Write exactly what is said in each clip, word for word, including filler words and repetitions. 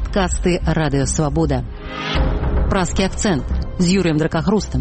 Падкасты Радыё Свабода. Праскі акцэнт з Юрыем Дракахрустам.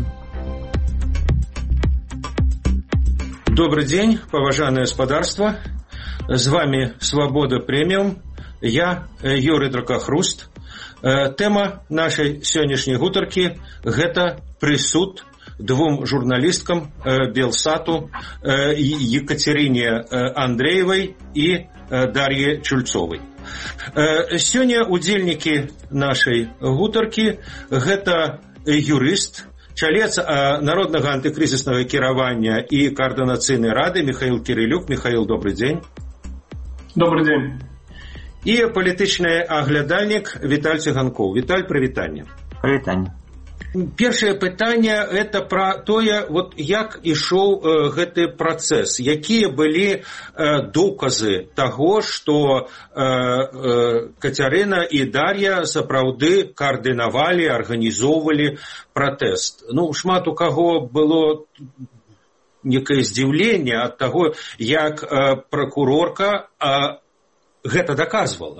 Добрый день, поважанное господарство. С вами Свобода Премиум. Я Юрий Дракахруст. Тема нашей сегодняшней гутарки – гэта прысуд двум журналисткам Белсату Екатерине Андреевой и Дарье Чульцовой. Сёння удзельнікі нашай гутаркі гэта юрыст, чалец Народнага антыкрызіснага кіравання і координацыйнай рады Михаил Кирилюк. Михаил, добрый день. Добрый день. І палітычны аглядальнік Віталь Цыганкоў. Віталь, прывітанне. Прывітанне. Першае пытанне – это пра тое, вот як ішоў э, гэты працэс, якія былі э, доказы таго, што э, э, Кацярына і Дар'я сапраўды каардынавалі, арганізоўвалі пратэст. Ну, шмат у каго было некае здзіўленне ад таго, як э, пракурорка э, гэта доказвала.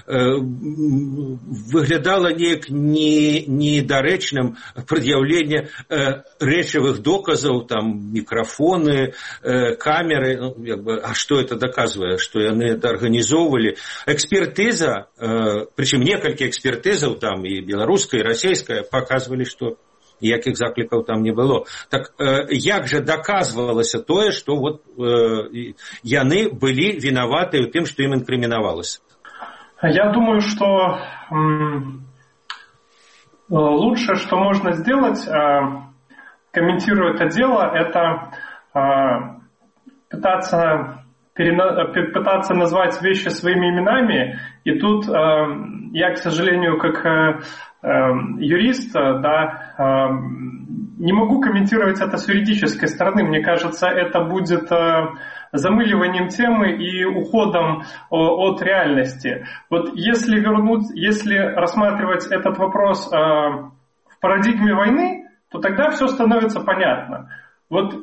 Выглядала неяк не, недарэчным прад'яўленне рэчавых доказаў, там, мікрафоны, камеры. Ну, як бы, а што это доказвае? Што яны это арганізоўвалі? Экспертыза, прычым некалькі экспертызаў, там, і беларуская, і расійская, паказвалі, што ніякіх заклікаў там не было. Так э, як жа даказвалася тое, што вот, э, яны былі вінаваты ў тым, што ім інкрымінавалася? Я думаю, что м, лучшее, что можно сделать, э, комментируя это дело, это э, пытаться, перена... пытаться назвать вещи своими именами. И тут э, я, к сожалению, как э, юрист, да, не могу комментировать это с юридической стороны. Мне кажется, это будет замыливанием темы и уходом от реальности. Вот если вернуть, если рассматривать этот вопрос в парадигме войны, то тогда все становится понятно. Вот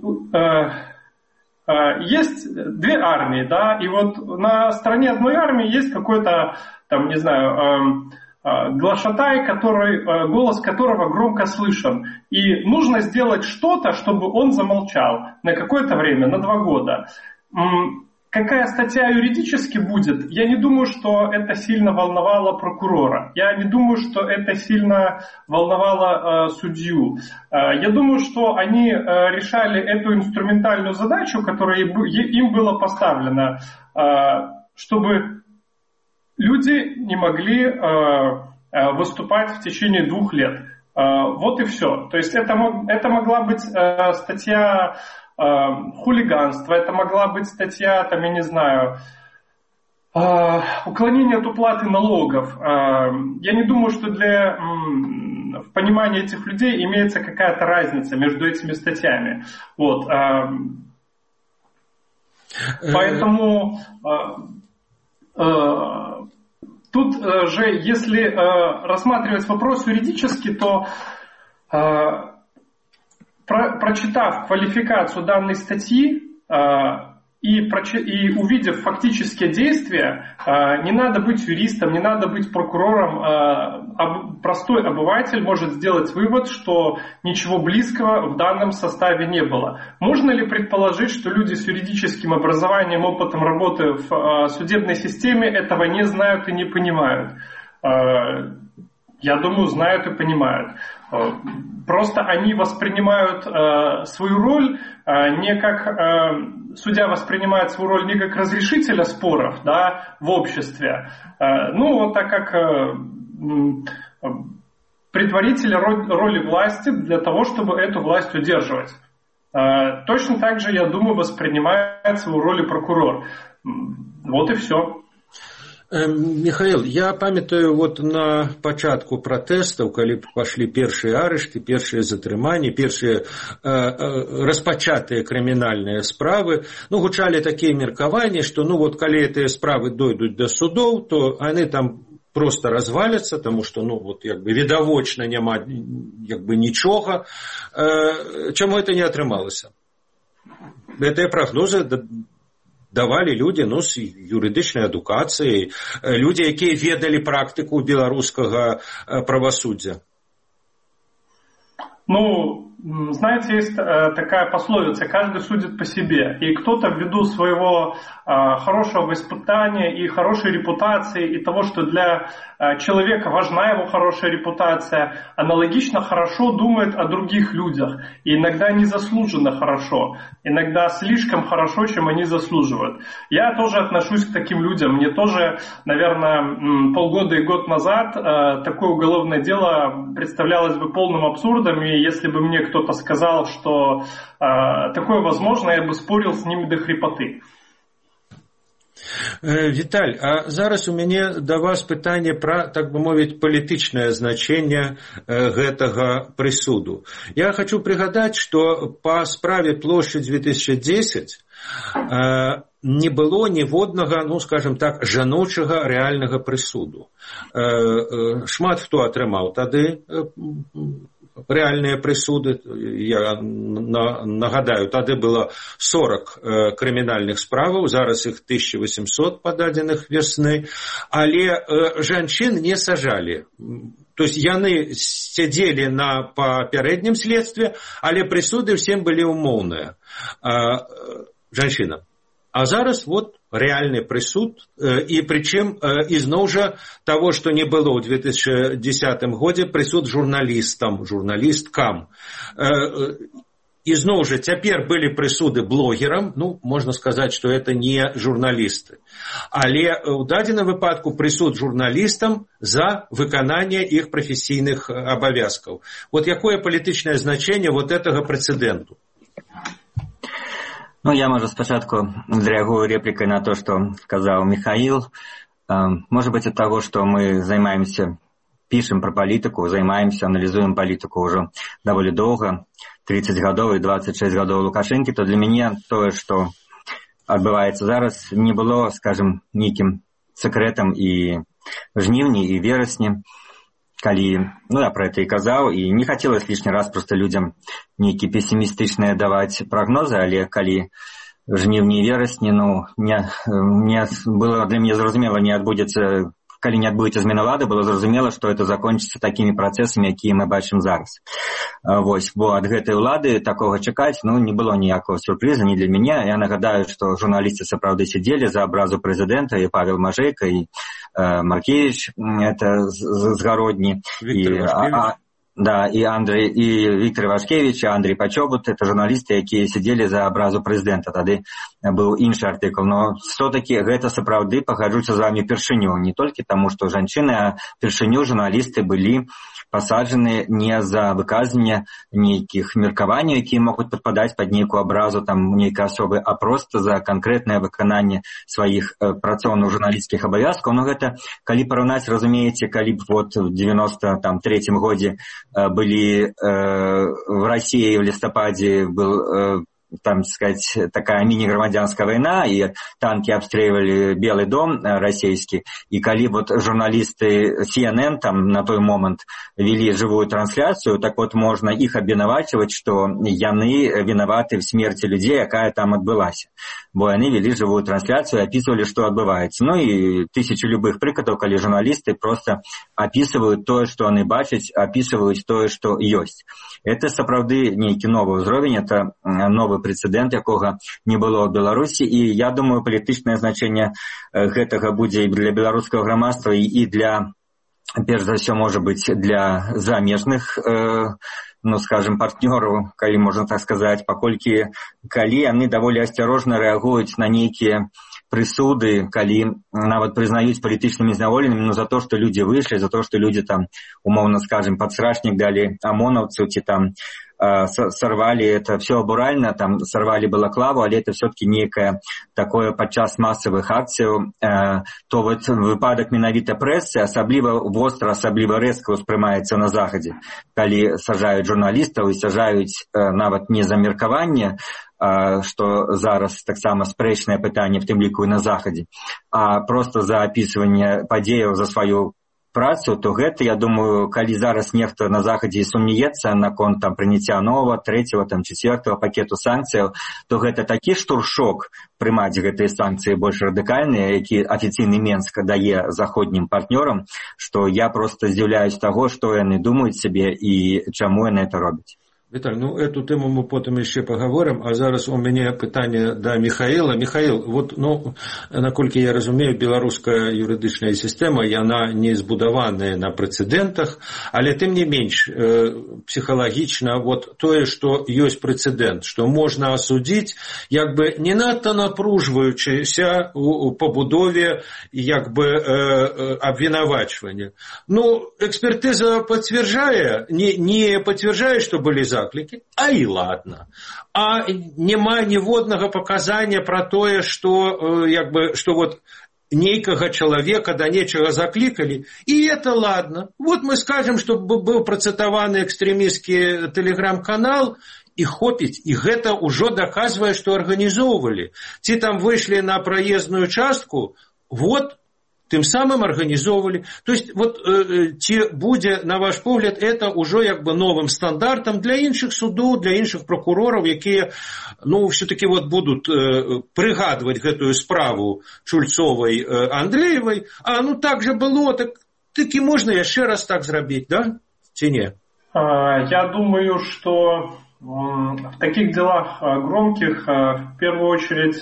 есть две армии, да, и вот на стороне одной армии есть какой-то, там, не знаю, глашатай, который, голос которого громко слышен. И нужно сделать что-то, чтобы он замолчал на какое-то время, на два года. Какая статья юридически будет, я не думаю, что это сильно волновало прокурора. Я не думаю, что это сильно волновало э, судью. Э, я думаю, что они э, решали эту инструментальную задачу, которая им была поставлена, э, чтобы люди не могли э, э, выступать в течение двух лет. Э, вот и все. То есть это, это могла быть э, статья э, хулиганства, это могла быть статья, там, я не знаю, э, уклонение от уплаты налогов. Э, я не думаю, что для э, в понимании этих людей имеется какая-то разница между этими статьями. Вот. Э, поэтому... Э, э, Тут же, если э, рассматривать вопрос юридически, то э, про, прочитав квалификацию данной статьи э, и, прочи, и увидев фактические действия, э, не надо быть юристом, не надо быть прокурором. Э, об, простой обыватель может сделать вывод, что ничего близкого в данном составе не было. Можно ли предположить, что люди с юридическим образованием, опытом работы в э, судебной системе этого не знают и не понимают? Э, я думаю, знают и понимают. Э, просто они воспринимают э, свою роль э, не как... Э, судья воспринимает свою роль не как разрешителя споров, да, в обществе, э, ну, вот так как... Э, предварителя роли власти для того, чтобы эту власть удерживать. Точно так же, я думаю, воспринимает свою роль и прокурор. Вот и все. Михаил, я памятаю, вот на пачатку пратэстаў, калі пашлі першыя арышты, першыя затрыманні, першыя э, э, распачатыя крымінальныя справы, ну, гучалі такія меркаванні, што, ну, вот, калі гэтыя справы дойдуць да судоў, то яны там просто разваляцца, тому што, ну, вот, як бы, відавочна няма, як бы, нічога. Э, чаму это не атрымалася? Гэтыя прагнозы давалі людзі ну, з юрыдычнай адукацыяй, людзі, якія ведалі практыку беларускага правасуддзя? Ну, знаете, есть такая пословица: каждый судит по себе. И кто-то ввиду своего хорошего воспитания и хорошей репутации, и того, что для человека важна его хорошая репутация, аналогично хорошо думает о других людях. И иногда незаслуженно хорошо, иногда слишком хорошо, чем они заслуживают. Я тоже отношусь к таким людям. Мне тоже, наверное, полгода и год назад такое уголовное дело представлялось бы полным абсурдом, и если бы мне кто-то сказал, что такое возможно, я бы спорил с ними до хрипоты. Віталь, а зараз у мяне да вас пытанне пра, так бы мовіць, палітычнае значэнне гэтага прысуду. Я хочу прыгадаць, што па справе плошчадь две тысячи десять не было ніводнага, ну, скажем так, жаночага рэальнага прысуду. Шмат хто атрымаў тады рэальныя прысуды. Я нагадаю, тады было сорок крымінальных справаў, зараз іх тысяча восемьсот пададзеных вясны, але жанчын не сажалі. То есть яны сядзелі на папярэднім следстве, але прысуды ўсім былі умоўныя. Жанчына. А зараз вот реальный прысуд, и причем изноў жа того, что не было ў две тысячи десятым годзе, прысуд журналістам, журналісткам. Изноў жа цяпер былі прысуды блогерам, ну, можно сказать, что это не журналисты. Але ў дадзеным выпадку прысуд журналістам за выкананне іх прафесійных абавязкаў. Вот якое палітычнае значэнне вот этого прецеденту? Ну, я, может, спочатку реагирую репликой на то, что сказал Михаил. Может быть, от того, что мы занимаемся, пишем про политику, занимаемся, анализуем политику уже довольно долго, тридцать годов и двадцать шесть годов Лукашенко, то для меня то, что отбывается зараз, не было, скажем, неким секретом и в жнівні, и в вересні. Калі, ну, я про это и казаў, и не хотелось лишний раз просто людям нейкія пессимистичныя давать прогнозы, але калі в жнівні і верасні, ну, не, не было для меня зразумела, не адбудзецца, калі не адбудзецца змена ўлады, было зразумела, что это закончится такими процессами, якія мы бачым зараз. Вось, бо ад гэтай улады такого чакаць, ну, не было ніякого сюрприза ни для меня. Я нагадаю, что журналисты сапраўды сидели за абразу президента, и Павел Мажейка, и э, Маркевич, это Згородні, и, а, да, и Андрей, и Виктор Ивашкевич, и Андрей Почобут, это журналисты, якія сидели за абразу президента. Тады был іншы артыкул, но все-таки гэта сапраўды, пагаджуся з вами, першыню, не только тому, что жанчыны, а першыню журналисты были посаджены не за выказывание нейкіх меркаванняў, якія могуць падпадаць пад нейкую абразу там нейкай асобы, а просто за канкрэтнае выкананне сваіх э, працоўных журналісцкіх абавязкаў. Но гэта, калі параўнаць, разумееце, калі б вот в девяносто третьем годзе э, былі э, в России в листопаде был э, там, сказать, такая мини-громадянская война, и танки обстреливали Белый дом российский, и коли вот журналисты си эн эн там на той момент вели живую трансляцию, так вот можно их обвинувачивать, что яны виноваты в смерти людей, якая там отбылась. Бо они вели живую трансляцию и описывали, что отбывается. Ну и тысячи любых прикладов, коли журналисты просто описывают то, что они бачат, описывают то, что есть. Это сапраўды нейкі новый ўзровень, это новый прецедент, якога не было ў Беларусі, і я думаю, палітычнае значэнне гэтага будзе і для беларускага грамадства, і для, перш за ўсё, можа быць, для замежных, э, ну, скажем, партнёраў, калі можна так сказаць, паколькі калі яны даволі асцярожна рэагуюць на нейкія прысуды, калі нават прызнаюць палітычнымі зняволенымі, ну, за то, что люди вышли, за то, что люди там, умоўно скажем, подсрачник дали ОМОНовцу, ці там э, сорвали, это все абуральна, там сорвали балаклаву, але это все-таки некое такое падчас массовых акций, э, то вот выпадок менавіта прэсы асабліва востра, асабліва рэзка ўспрымаецца на захадзе, калі сажаюць журналістаў і сажаюць э, нават не за меркаванне, что зараз таксама спрэчнае пытанне, в тым ліку і на захадзе, а просто за опісыванне падзеяў, за сваю працу, то гэта, я думаю, калі зараз нехта на захадзе сумнеецца наконт там прыняцця нового, трэцяго, там чацвёртага пакету санкцыяў, то гэта такі штуршок прымаць гэтыя санкцыі больш радыкальныя, які афіцыйны Менск дае заходнім партнёрам, што я проста здзіўляюсь таго, што яны думаюць сабе і чаму яны это робяць. Віталь, ну эту тему мы потым яшчэ паговорым, а зараз у мяне пытанне да Михаіла. Михаіл, вот, ну, наколькі я разумею, беларуская юрыдычная сістэма, яна не збудаваная на прэцэдэнтах, але тым не менш, э, псіхалагічна, вот тое, што ёсць прэцэдэнт, што можна асудзіць, як бы не надта напружваючыся у, у пабудове, як бы э, э, абвінавачвання. Ну, экспертыза пацвярджае, не, не пацвярджае, што былі за заклики, а и ладно. А нема ніводнага паказання пра тое, што, як бы, што вот нейкага чалавека да нечага заклікалі, і это ладно. Вот мы скажем, што быў працытаваны экстрэмісцкі тэлеграм-канал, і хопіць, і гэта ўжо даказвае, што арганізоўвалі. Ці там выйшлі на праезную частку, вот, тым самым организовывали. То есть, вот, э, ці будзе, на ваш погляд, это ўжо як бы новым стандартам для іншых судоў, для іншых прокурораў, якія, ну, все-таки вот будут э, прыгадваць гэтую справу Чульцовай, э, Андреевой, а ну так же было, так таки можно яшчэ раз так зрабіць, да? Ці не? Я думаю, что в таких делах громких, в первую очередь,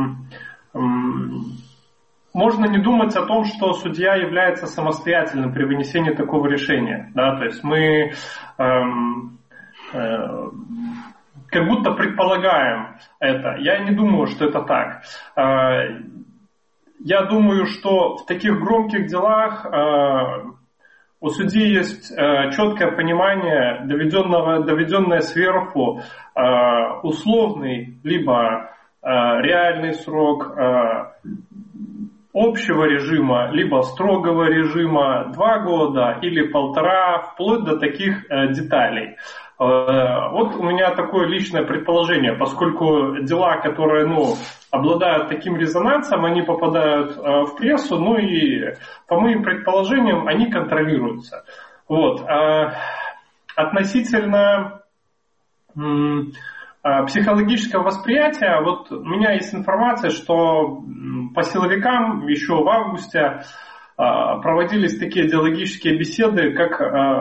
можно не думать о том, что судья является самостоятельным при вынесении такого решения. Да? То есть мы эм, э, как будто предполагаем это. Я не думаю, что это так. Э, я думаю, что в таких громких делах э, у судьи есть э, четкое понимание, доведенного, доведенное сверху, э, условный либо э, реальный срок, э, общего режима, либо строгого режима, два года или полтора, вплоть до таких э, деталей. Э, вот у меня такое личное предположение, поскольку дела, которые, ну, обладают таким резонансом, они попадают э, в прессу, ну и, по моим предположениям, они контролируются. Вот. Э, относительно м- психологического восприятия, вот у меня есть информация, что по силовикам еще в августе проводились такие диалогические беседы, как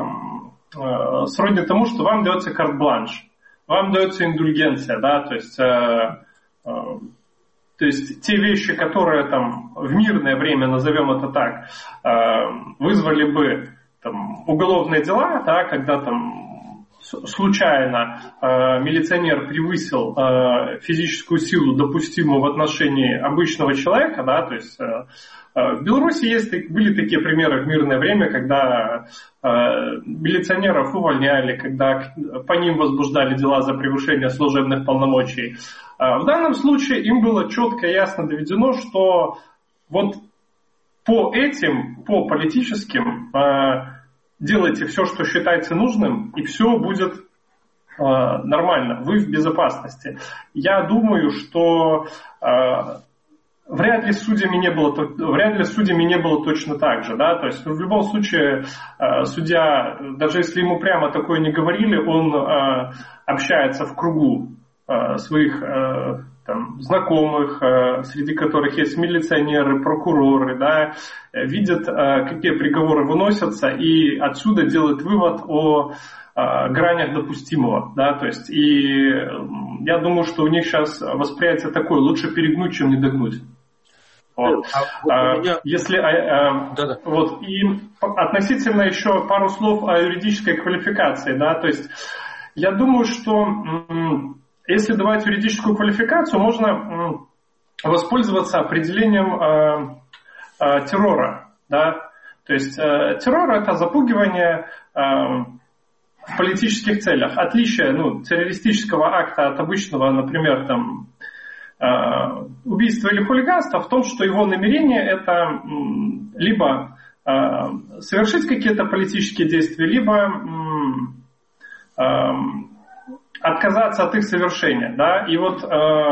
сродни тому, что вам дается карт-бланш, вам дается индульгенция, да, то есть, то есть те вещи, которые там в мирное время, назовем это так, вызвали бы там уголовные дела, да, когда там случайно э, милиционер превысил э, физическую силу, допустимую в отношении обычного человека, да, то есть э, э, в Беларуси есть, были такие примеры в мирное время, когда э, милиционеров увольняли, когда по ним возбуждали дела за превышение служебных полномочий. Э, в данном случае им было четко и ясно доведено, что вот по этим, по политическим, э, делайте все, что считаете нужным, и все будет э, нормально, вы в безопасности. Я думаю, что э, вряд ли с судьями не было, вряд ли с судьями не было точно так же, да, то есть в любом случае э, судья, даже если ему прямо такое не говорили, он э, общается в кругу э, своих э, там, знакомых, э, среди которых есть милиционеры, прокуроры, да, э, видят, э, какие приговоры выносятся, и отсюда делают вывод о э, гранях допустимого, да, то есть, и э, я думаю, что у них сейчас восприятие такое, лучше перегнуть, чем не догнуть. Вот. А, вот меня... Если, а, а, вот, и относительно еще пару слов о юридической квалификации, да, то есть, я думаю, что м- если давать юридическую квалификацию, можно воспользоваться определением э, э, террора. Да? То есть э, террор – это запугивание э, в политических целях. Отличие ну, террористического акта от обычного, например, там, э, убийства или хулиганства в том, что его намерение – это э, либо э, совершить какие-то политические действия, либо э, э, отказаться от их совершения, да, и вот э,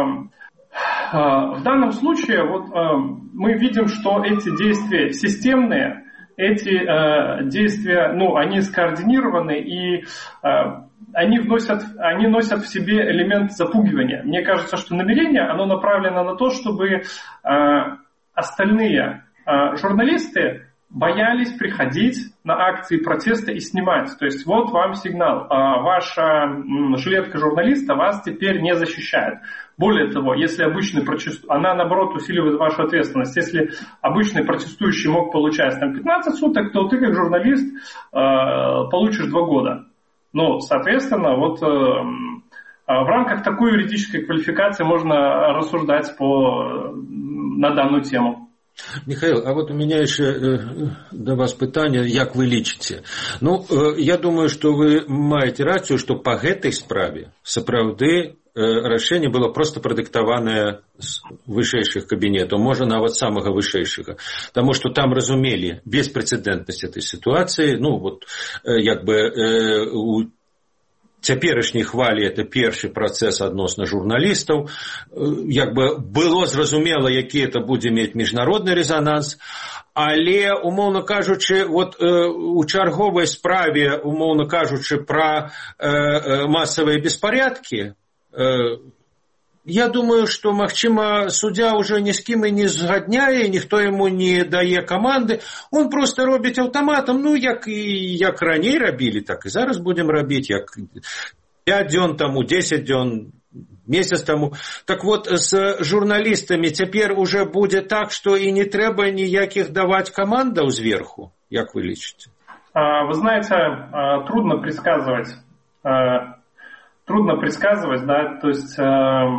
э, в данном случае вот э, мы видим, что эти действия системные, эти э, действия, ну, они скоординированы и э, они, вносят, они носят в себе элемент запугивания. Мне кажется, что намерение, оно направлено на то, чтобы э, остальные э, журналисты боялись приходить на акции протеста и снимать. То есть вот вам сигнал. Ваша жилетка журналиста вас теперь не защищает. Более того, если обычный протестующий, она наоборот усиливает вашу ответственность. Если обычный протестующий мог получать там, пятнадцать суток, то ты как журналист получишь два года. Ну, соответственно, вот в рамках такой юридической квалификации можно рассуждать по, на данную тему. Михаил, а вот у меня еще э, до вас питання, як ви лічыце? Ну, э, я думаю, што вы маеце рацыю, што па гэтай справе сапраўды э, рашэнне было проста прадыктаванае з вышэйшых кабінетаў, можа нават самага вышэйшага, таму што там разумелі беспрэцэдэнтнасць этой сітуацыі, ну, вот, э, як бы э, у цяперашняй хвалі это першы працэс адносна журналістаў, як бы было зразумела, які это будзе мець міжнародны рэзананс, але, умоўна кажучы, вот э, у чарговай справе, умоўна кажучы, пра э, масавыя беспарядкі, э, я думаю, што, магчыма, суддзя ўжо ні з кім і не згадняе, ніхто яму не дае каманды, он проста робіць аўтаматам, ну, як і як раней рабілі, так і зараз будзем рабіць, як пяць дзён таму, дзесяць дзён, месяц таму. Так вот, з журналістамі цяпер уже будзе так, што і не трэба ніякіх даваць камандаў зверху, як вы лічыце? Вы знаете, трудно предсказывать. Трудно предсказывать, да, то есть э,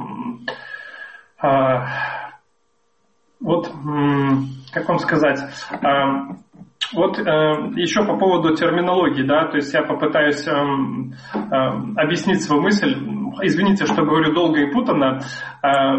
э, вот, э, как вам сказать, э, вот э, еще по поводу терминологии, да, то есть я попытаюсь э, э, объяснить свою мысль, извините, что говорю долго и путанно. Э,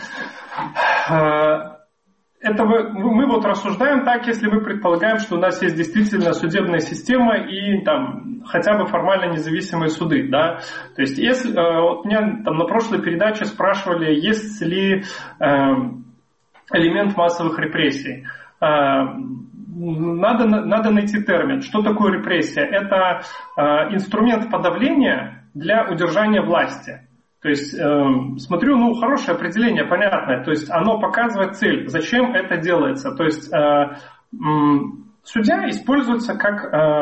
э, Это мы, мы вот рассуждаем так, если мы предполагаем, что у нас есть действительно судебная система и там хотя бы формально независимые суды, да. То есть если вот меня там на прошлой передаче спрашивали, есть ли э, элемент массовых репрессий. Э, надо, надо найти термин. Что такое репрессия? Это э, инструмент подавления для удержания власти. То есть, э, смотрю, ну, хорошее определение, понятное. То есть, оно показывает цель, зачем это делается. То есть, э, э, судья используется как э,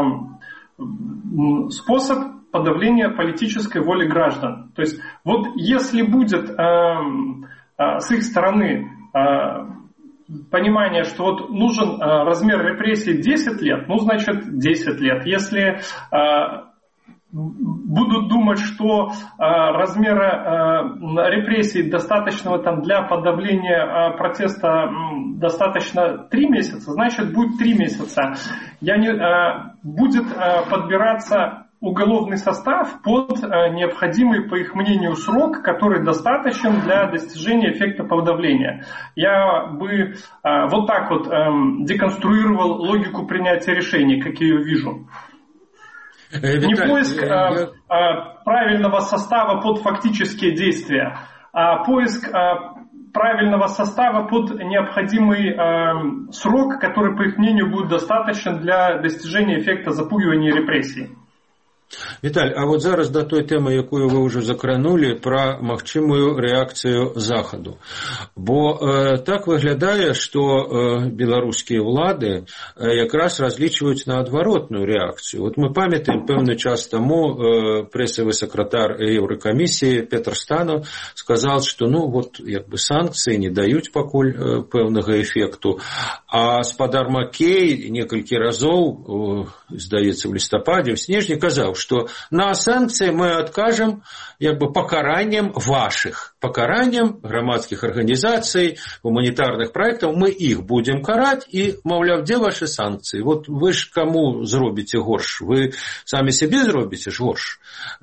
способ подавления политической воли граждан. То есть, вот если будет э, э, с их стороны э, понимание, что вот нужен э, размер репрессий десять лет, ну, значит, десять лет. Если... Э, будут думать, что э, размера э, репрессий достаточного там, для подавления э, протеста э, достаточно три месяца, значит будет три месяца. Я не, э, будет э, подбираться уголовный состав под э, необходимый, по их мнению, срок, который достаточен для достижения эффекта подавления. Я бы э, вот так вот э, деконструировал логику принятия решений, как я ее вижу. Виталий, не поиск я... а, а, правильного состава под фактические действия, а поиск а, правильного состава под необходимый а, срок, который, по их мнению, будет достаточен для достижения эффекта запугивания и репрессий. Віталь, а вот зараз до той теми, якую ви вже закранули, про магчимую реакцію Заходу. Бо е, так виглядає, що е, білоруські влади е, якраз розлічують на адваротну реакцію. От ми пам'ятаємо, певний час тому е, пресовий секретар Єврокомісії Петр Станов сказав, що ну, от, якби санкції не дають покуль е, певного ефекту. А спадар Маккей некалькі разоў, е, здається, в листопаді, в снежні, казав, что на санкции мы откажем как бы, покаранием ваших, покаранием громадских организаций, гуманитарных проектов, мы их будем карать, и, мовляв, где ваши санкции? Вот вы ж кому зробите горш? Вы сами себе зробите ж горш?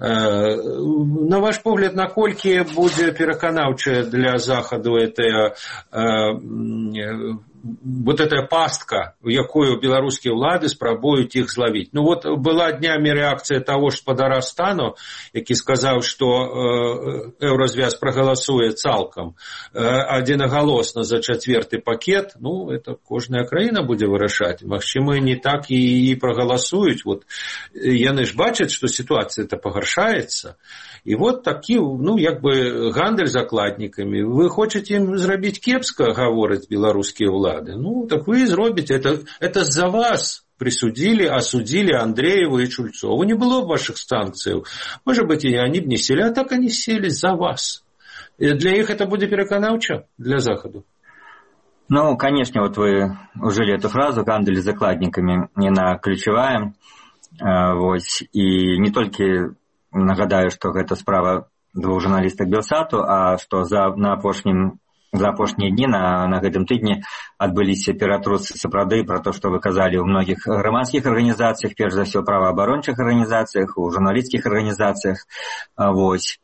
На ваш погляд, наколькі будзе пераканаўчая для Заходу эта вот эта пастка, в якую беларускія ўлады спрабуюць іх злавіць. Ну вот была днямі рэакцыя таго ж спадара стану, які сказаў, што еўразвяз прагаласуе цалкам адзінагалосна за чацвёрты пакет. Ну, это кожная краіна будзе вырашаць. Магчыма, не так і прагаласуюць. Вот яны ж бачаць, што сітуацыя-то пагаршаецца. І вот такі, ну, як бы гандаль закладнікамі. Вы хочаце ім зрабіць кепска, гавораць беларускія ўлады. Ну, так вы і зробіце. Это, это за вас присудили, осудили Андрееву и Чульцову. Не было ваших санкций. Может быть, и они бы не сели, а так они сели за вас. И для них это будет переконавча, для Заходу. Ну, конечно, вот вы ужили эту фразу «гандаль с закладниками», она ключевая. Вот. И не только нагадаю, что это справа двух журналистов Белсату, а что за, на апошнім За апошнія дні на, на гэтым тыдні адбыліся ператрусы сапраўды пра то, што вы казалі ў многіх грамадскіх арганізацыях, перш за ўсё праваабарончых арганізацыях, у журналісцкіх арганізацыях. Вось.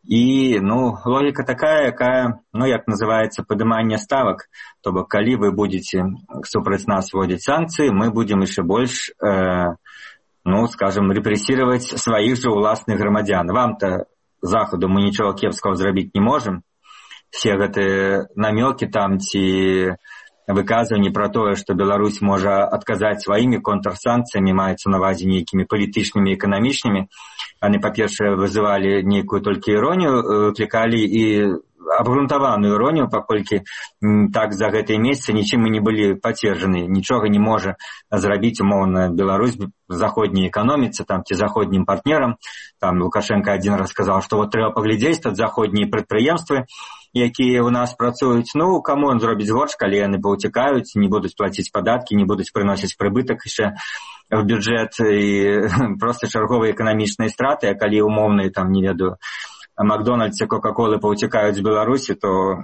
І, ну, логіка такая, якая, ну, як называецца, падыманне ставак. То бок, калі вы будете супраць нас вводзіць санкцыі, мы будем яшчэ больш, э, ну, скажем, рэпрэсіраваць сваіх жа ўласных грамадзян. Вам-то, Заходу, мы нічога кепскага зрабіць не можам. Все гэтыя намёкі там ці выказванні пра тое, што Беларусь можа адказаць сваімі контрсанкцыямі, маецца на ўвазе нейкімі палітычнымі і эканамічнымі. Яны, па-першае, вызывалі нейкую толькі іронію, выклікалі і абгрунтаваную іронію, паколькі так за гэтыя месяцы нічым мы не былі пацверджаны. Нічога не можа зрабіць умоўна Беларусь заходняй эканоміцы там, ці заходнім партнерам. Там Лукашенко адзін раз сказаў, што вот трэба паглядзець тут заходнія прадпрыемствы, якія ў нас працуюць. Ну, каму он зробіць горш, калі яны паўцікаюць, не будуць плаціць падаткі, не будуць прыносіць прыбытак яшчэ в бюджэт і проста чарговыя эканамічныя страты, а калі умоўныя, там, не ведаю, Макдональдс и Кока-Колы паўцікаюць з Беларусі, то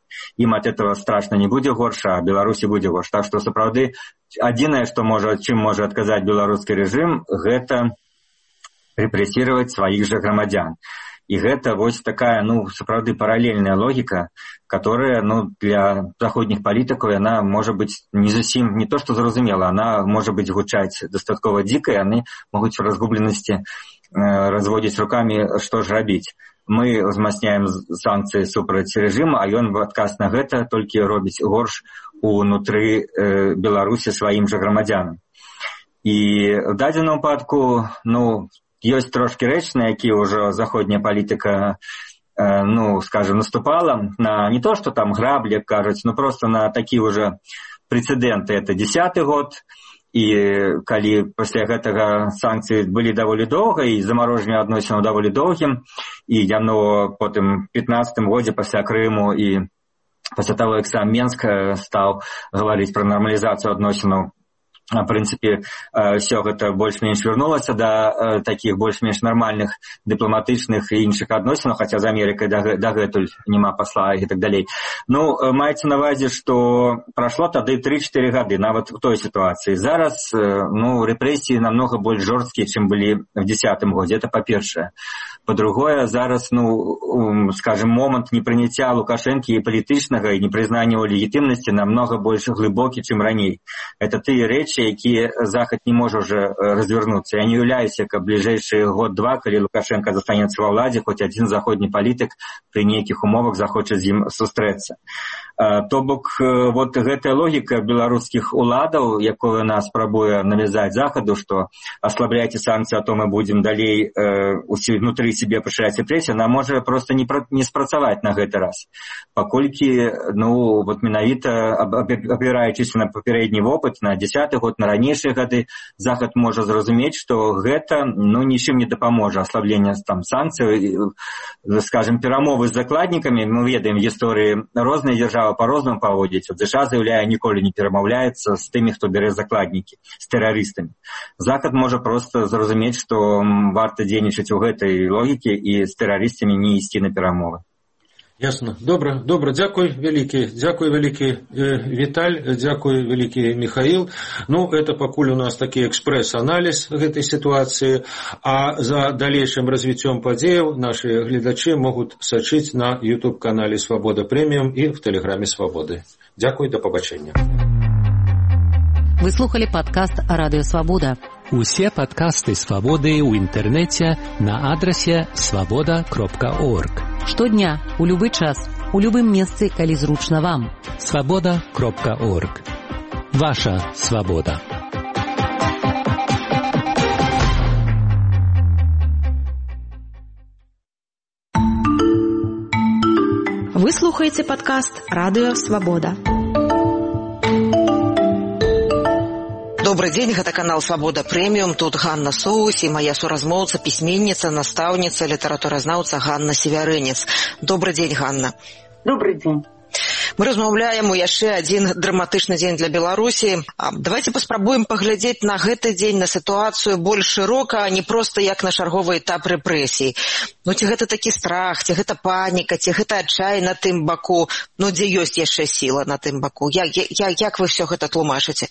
ім ад этого страшна не будзе горш, а Беларусі будзе горш. Так што, сапраўды, адзінае, што можа, чым можа адказаць беларускі рэжым, гэта рэпрэсіраваць сваіх жа грамадзян. І гэта вось такая, ну, сапраўды паралельная логіка, которая, ну, для заходніх палітыкаў, яна можа быць не зусім, не то што зразумела, она можа быць гучаць дастаткова дзіка, яны могуць в разгубленасці э, разводзіць рукамі, што ж рабіць. Мы ўзмацняем санкцыі супраць рэжыма, а ён в адказ на гэта толькі робіць горш унутры э, Беларусі сваім жа грамадзянам. І в дадзеным выпадку, ну, ёсць трошкі рэч, на які ўжо заходняя палітыка, э, ну, скажем, наступала на не то, што там граблі, кажуць, но просто на такі ўжо прэцэдэнты. Это дзесяты год, і калі пасля гэтага санкцыі былі даволі доўга, і замарожванне адносінаў даволі доўгім, і яно потым в пятнадцатым годзе пасля Крыму і пасля таго, як сам Менск стаў гаварыць пра нармалізацыю адносінаў, в прынцыпе, ўсё гэта больш-менш вярнулася да такіх больш-менш нармальных дыпламатычных і іншых адносінаў, хаця з Амерыкай дагэтуль няма пасла і так далей. Ну, маецца на ўвазе, што прайшло тады тры-чатыры гады, нават у той сітуацыі. Зараз, ну, рэпрэсіі намнога больш жорсткія, чым былі в дзесятым годзе, это па-першае. Па-другое, зараз, ну, скажем, момант непрыняцця Лукашэнкі і палітычнага і непрызнання ў легітымнасці намнога больш глыбокі, чым раней. Это тыя рэчы, якія Захад не можа уже развернуцца. Я не уяўляюся, каб бліжэйшы год-два, калі Лукашенко застанецца ва ўладзе, хоць адзін заходні палітык пры нейкіх умовах захоча з ім сустрэцца. То бок, вот гэтая логіка беларускіх уладаў, якую нас спрабуе навязаць Захаду, што аслабляйце санкцыі, а то мы будзем далей э, внутры себе пашыраць рэпрэсіі, она можа проста не, не спрацаваць на гэты раз. Паколькі, ну, вот менавіта абіраючыся на папярэдні вопыт, на дзесяты год, на ранейшыя гады, Захад можа зразумець, што гэта, ну, нічым не дапаможа. Аслабленне там санкцый, скажем, перамовы з закладнікамі, мы ведаем гісторыі розныя дзяржавы по-рознаму паводзіць. От ЗША заяўляе, ніколі не перамаўляецца з тымі, хто бярэ закладнікі, з тэрарыстамі. Захад можа проста зразумець, што варта дзейнічаць у гэтай логікі і з тэрарыстамі не ісці на перамовы. Ясно. Добра, добра. Дзякуй вялікі. Дзякуй вялікі Віталь, дзякуй вялікі Михаил. Ну, это пакуль у нас такі экспрэс-аналіз гэтай сітуацыі, а за далейшым развіццём падзеяў нашы гледачы могуць сачыць на YouTube-канале Свабода Прэміум і в Тэлеграме Свабоды. Дзякуй, да пабачэння. Вы слухали падкаст Радыё Свабода. Усе падкасты Свабоды ў інтэрнэце на адрасе свабода кропка орг. Штодня, у любы час, у любым месцы, калі зручна вам. свабода кропка орг. Ваша свабода. Вы слухаеце падкаст Радыё Свабода. Добрый день, гэта канал Свабода Прэміум, тут Ганна Соус і моя суразмоўца, пісьменніца, настаўніца, літаратуразнаўца Ганна Севярынец. Добрый день, Ганна. Добрый день. Мы размаўляем у яшчэ адзін драматычны дзень для Беларусі. Давайте паспрабуем паглядзець на гэты дзень, на сітуацыю больш шырока, а не проста як на чарговы этап рэпрэсій. Ну, ці гэта такі страх, ці гэта паніка, ці гэта адчай на тым баку, ну, дзе ёсць яшчэ сіла на тым баку. Як, як, як вы ўсё гэта тлумачыце?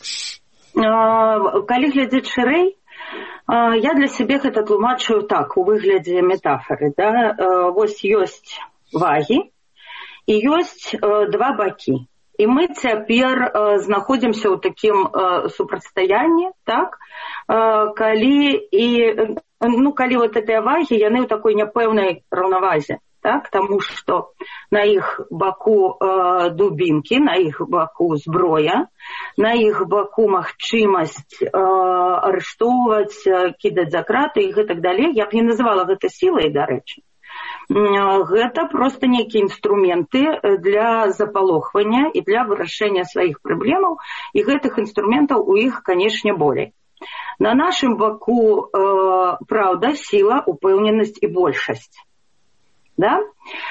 Калі глядзець шырэй, я для сябе гэта тлумачу так, у выглядзе метафоры. Да? Вось ёсць вагі і ёсць два бакі. І мы цяпер знаходзімся ў такім супрацьстаянні, так? Калі, і, ну, калі вот гэтыя вагі, яны ў такой няпэўнай раўнавазе. Так, тому что на их боку э, дубинки, на их боку зброя, на их боку магчымасць э, арыштоўваць, э, кідаць за краты і гэтак далей. Я б не называла гэта сілай, дарэчы. Э, гэта просто нейкія інструменты для запалохвання і для вырашэння сваіх праблемаў, і гэтых інструментаў у іх, канешне, болей. На нашым боку э, праўда, сіла, упэўненасць і большасць. Да?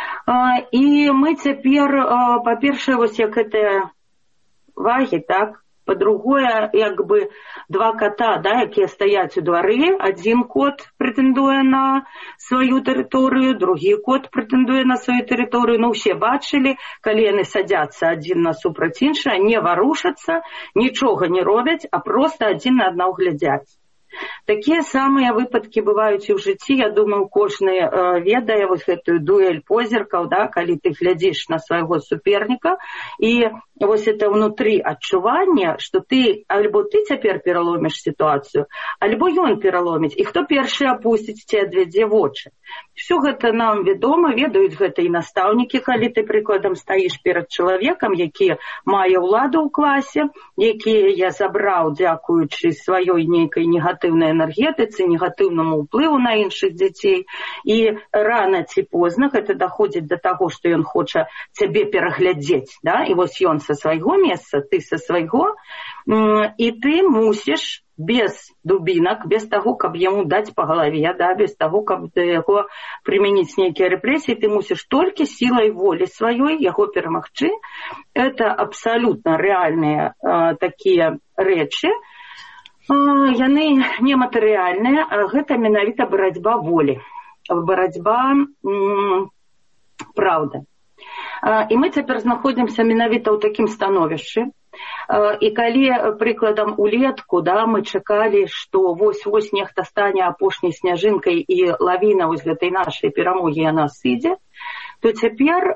І мы цяпер, па-першае, вось як гэтыя вагі, так, па-другое, як бы два кота, да, якія стаяць у двары, адзін кот прэтэндуе на сваю тэрыторыю, другі кот прэтэндуе на сваю тэрыторыю, ну, усе бачылі, калі яны садзяцца адзін насупраць іншага, не варушацца, нічога не робяць, а проста адзін на аднаго глядзяць. Такія самыя выпадкі бываюць і ў жыцці, я думаю, кожны э, ведае вось гэтую дуэль позіркаў, да, калі ты глядзіш на свайго суперніка, і вось это ўнутры адчуванне, што ты, альбо ты цяпер пераломіш сітуацыю, альбо ён пераломіць, і хто першы апусціць ці адвядзе вочы. Всё гэта нам вядома, ведаюць гэта і настаўнікі, калі ты прыкладам стаіш перад чалавекам, які мае ўладу ў класе, які я забраў, дзякуючы сваёй нейкай негатыўнай энергетыцы, негатыўнаму ўплыву на іншых дзяцей, і рана ці позна гэта даходзіць да таго, што ён хоча цябе пераглядзець, да? І вось ён са свайго месца, ты са свайго, і ты мусіш без дубінак, без таго, каб яму даць па галаве, да, без таго, каб да яго прымяніць нейкія рэпрэсіі, ты мусіш толькі сілай волі сваёй яго перамагчы. Это абсалютна рэальныя э, такія рэчы. Э, яны нематэрыяльныя, а гэта менавіта барацьба волі. Барацьба м- праўды. Э, і мы цяпер знаходзімся менавіта ў такім становішчы. І калі, прыкладам, улетку, да, мы чакалі, што вось-вось нехта стане апошняй сняжынкай і лавіна вось гэтай нашай перамогі яна сыдзе, то цяпер э,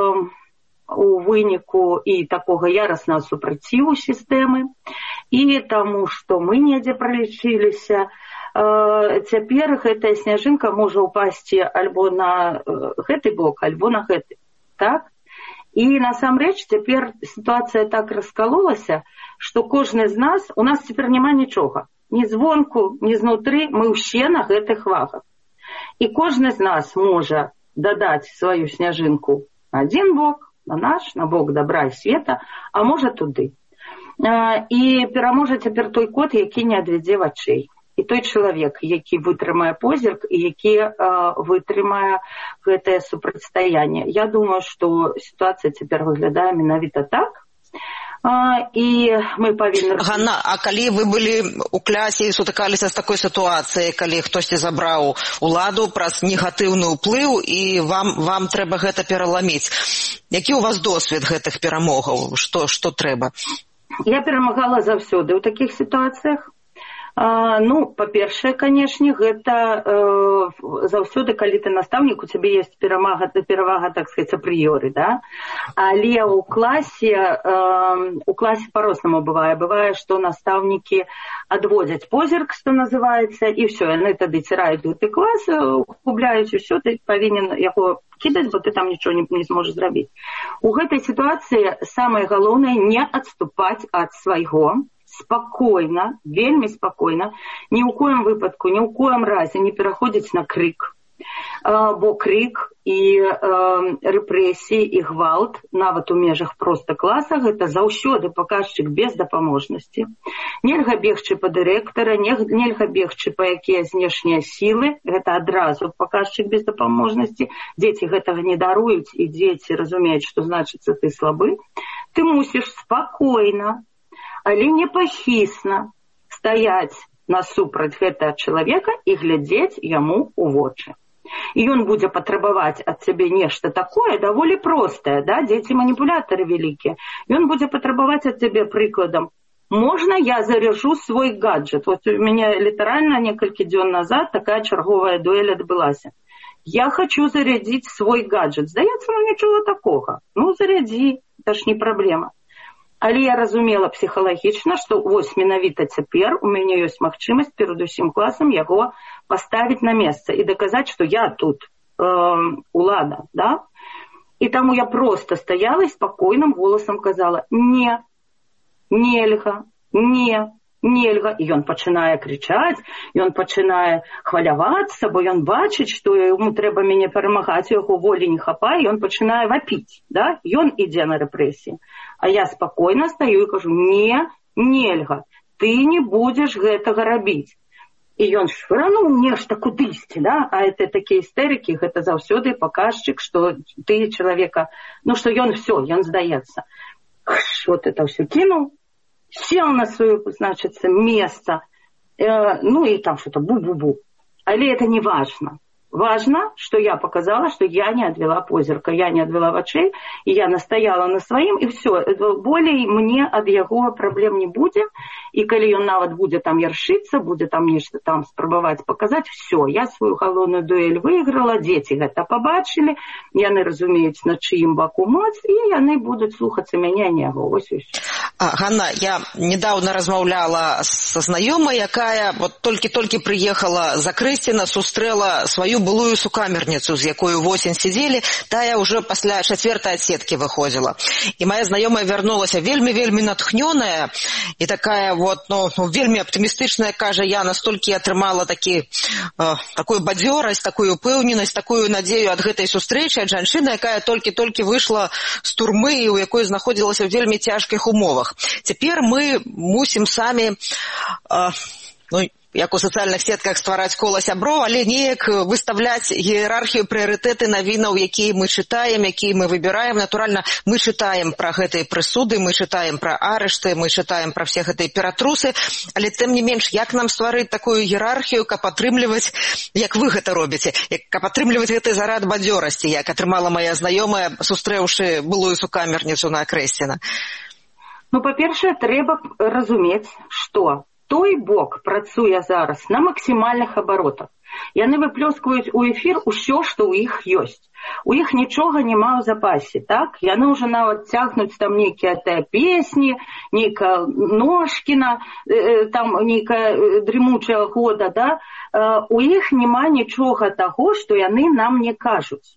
у выніку і такога яраснага супраціву сістэмы, і таму, што мы недзе пралічыліся, э, цяпер гэтая сняжынка можа ўпасці альбо на э, гэты бок, альбо на гэты. Так? І насамрэч цяпер сітуацыя так раскалолася, што кожны з нас, у нас цяпер няма нічога. Ні звонку, ні знутры, мы ўсе на гэтых вагах. І кожны з нас можа дадаць сваю сняжынку на адзін бок, на наш, на бок дабра і света, а можа туды. І пераможа цяпер той кот, які не адвядзе вачэй. І той чалавек, які вытрымае позірк і які э, вытрымае гэтае супрацьстаянне. Я думаю, што сітуацыя цяпер выглядае менавіта так. Э, і мы павінны... Ганна, а калі вы былі ў клясе і сутыкаліся з такой сітуацыяй, калі хтосьці забраў уладу праз негатыўны ўплыў і вам, вам трэба гэта пераламіць. Які ў вас досвед гэтых перамогаў? Што, што трэба? Я перамагала заўсёды ў такіх сітуацыях. А, ну, па-першае, канешне, гэта э, заўсёды, калі ты настаўнік, у цябе ёсць перавага, перавага, так сказать, апрыёры, да? Але ў класе, э, у класе па-рознаму бывае. Бывае, што настаўнікі адводзяць позірк, што называецца, і ўсё, яны тады ціраюць гэты клас, губляюць усё, ты павінен яго кідаць, бо ты там нічого не, не зможаш зрабіць. У гэтай сітуацыі самае галоўнае не адступаць ад свайго, спокойно, вельмі спокойно, ни ў коем выпадку, ни ў коем разе не пераходзіць на крик, бо крик і рэпрэсіі і гвалт, нават у межах проста класа, гэта заўсёды паказчык бездапаможнасці. Нельга бегчы па дырэктара, нельга бегчы па якія знешнія сілы, гэта адразу паказчык бездапаможнасці. Дзеці гэтага не даруюць, і дзеці разумеюць, што значыцца ты слабы. Ты мусіш спокойно, але непахісна стаяць насупраць гэтага чалавека і глядзець яму ў вочы. І ён будзе патрабаваць ад цябе нешта такое даволі простае, да, дзеці маніпулятары вялікія. Ён будзе патрабаваць ад цябе прыкладам: можна я заряжу свой гаджет? Вот у меня літаральна некалькі дзён назад такая чарговая дуэль адбылася. Я хочу зарядить свой гаджет. Здаецца, ну нічого такога. Ну, зарядзі, это ж не праблема. Але я разумела псіхалагічна, што вось менавіта цяпер у мяне ёсць магчымасць перад усім класам яго паставіць на месца і даказаць, што я тут э, улада, да? І таму я проста стаяла і спакойным голасам казала: не, нельга, не, нельга. І ён пачынае крычаць, ён пачынае хвалявацца, бо ён бачыць, што яму трэба мяне перамагаць, у яго волі не хапае, ён пачынае вапіць, да? Ён ідзе на рэпрэсіі. А я спакойна стаю і кажу: не, нельга, ты не будзеш гэтага рабіць. І ён швырнуў нешта кудысьці, да? А это такія істэрыкі, гэта заўсёды паказчык, што ты чалавека, ну што ён всё, ён здаецца. Вот это ўсё кінуў, сел на свое, значится, место, э, ну и там что-то бу-бу-бу. Але это не важно. Важно, что я показала, что я не отвела позірка, я не отвела вачэй, и я настояла на своим, и все. Болей мне от яго проблем не будет. И коли он нават будет там яршиться, будет там нечто там спробовать показать, все, я свою галоўную дуэль выиграла, дети гэта побачили, яны разумеюць, на чыім баку моц, и яны будут слухаться меня, не яго. Ось ось. А, Ганна, я недавно размаўляла со знаёмай, якая вот толькі-толькі приехала за Крысціна, сустрэла сваю былую сукамерніцу, з якою восень сидзелі, тая ўжо пасля чацвёртай адсеткі выходзіла. І моя знаёмая вярнулася вельмі-вельмі натхнёная і такая вот, ну, вельмі аптымістычная, кажа: я настолькі атрымала такі, э, такую бадзёрасць, такую упэўненасць, такую надзею ад гэтай сустрэчы, ад жанчыны, якая толькі-толькі выйшла з турмы і у якой знаходзілася ў вельмі цяжкіх умовах. Цяпер мы мусім самі, э, ну, як у сацыяльных сетках ствараць кола сяброў, але неяк выставляць іерархію, прыярытэты навінаў, якія мы чытаем, якія мы выбіраем. Натуральна, мы чытаем пра гэтыя прысуды, мы чытаем пра арышты, мы чытаем пра все гэтыя ператрусы, але тым не менш, як нам стварыць такую іерархію, каб атрымліваць, як вы гэта робіце, каб атрымліваць гэты зарад бадзёрасці, як атрымала моя знаёмая, сустрэўшы былую сукамерніцу на Крысціна? Ну, па-першае, трэба разумець, што той бок працуе зараз на максімальных абаротах. Яны выплёскваюць у эфір усё, што ў іх ёсць. У іх нічога няма ў запасе, так? Яны ўжо нават цягнуць там нейкія тыя песні, нейкая Ножкіна, э, там нейкая дрымучая года, да? Э, у іх няма нічога таго, што яны нам не кажуць.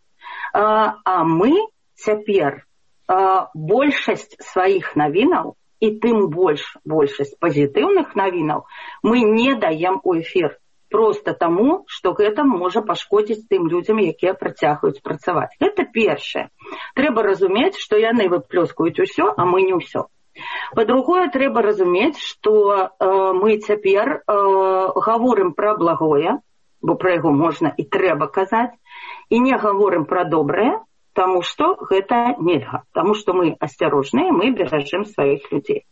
Э, а мы цяпер э, большасць сваіх навінаў, і тым больш большасць пазітыўных навінаў мы не даем у эфір. Просто таму, што гэта можа пашкодзіць тым людзям, якія працягваюць працаваць. Гэта першае. Трэба разумець, што яны выплёскваюць усё, а мы не ўсё. Па-другое, трэба разумець, што э, мы цяпер э, гаворым пра благое, бо пра яго можна і трэба казаць, і не гаворым пра добрае, таму што гэта нельга, таму што мы асцярожныя, мы беражым сваіх людзей.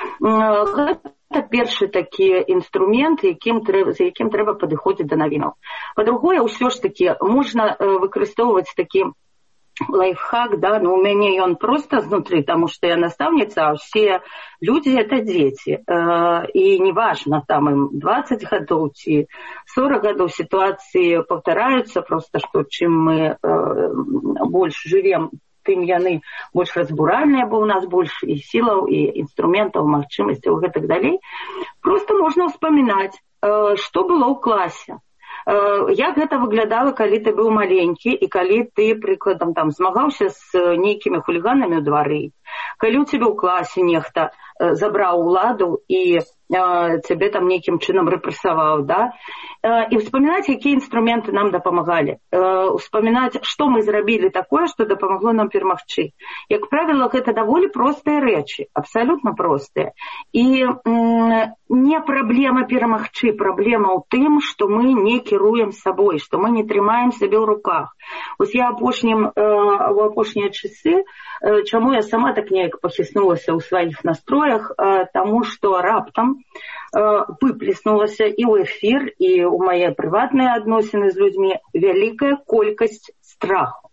Гэта першы такі інструмент, якім трэба, за якім трэба падыходзіць да навінаў. Па-другое, ўсё ж такі можна выкарыстоўваць такі лайфхак, да, но у меня он просто внутри, потому что я наставница, а все люди это дети. И неважно, там им двадцать годов, и сорок годов, ситуации повторяются, просто что чем мы больше живем, тым яны больш разбуральныя, бо у нас больше и силаў, и инструментов, магчымасцяў и так далее. Просто можно вспоминать, что было ў классе. Як гэта выглядала, калі ты быў маленькі і калі ты, прыкладам, там, змагаўся з нейкімі хуліганамі ў двары, калі ў цябе ў класе нехта забраў уладу і цябе там нейкім чынам рэпрэсаваў, да? І вспоминать, якія інструменты нам дапамагалі. Вспоминать, што мы зрабілі такое, што дапамагло нам перамагчы. Як правіла, гэта даволі простыя рэчы, абсалютна простыя. І не праблема перамагчы, праблема ў тым, што мы не кіруем сабой, што мы не трымаем сябе ў руках. Вось я апошнім, у апошнія часы, чаму я сама так неяк пахіснулася ў сваіх настроях, таму што раптам выплеснулася і ў эфір, і ў мае прыватныя адносіны з людзьмі вялікая колькасць страху.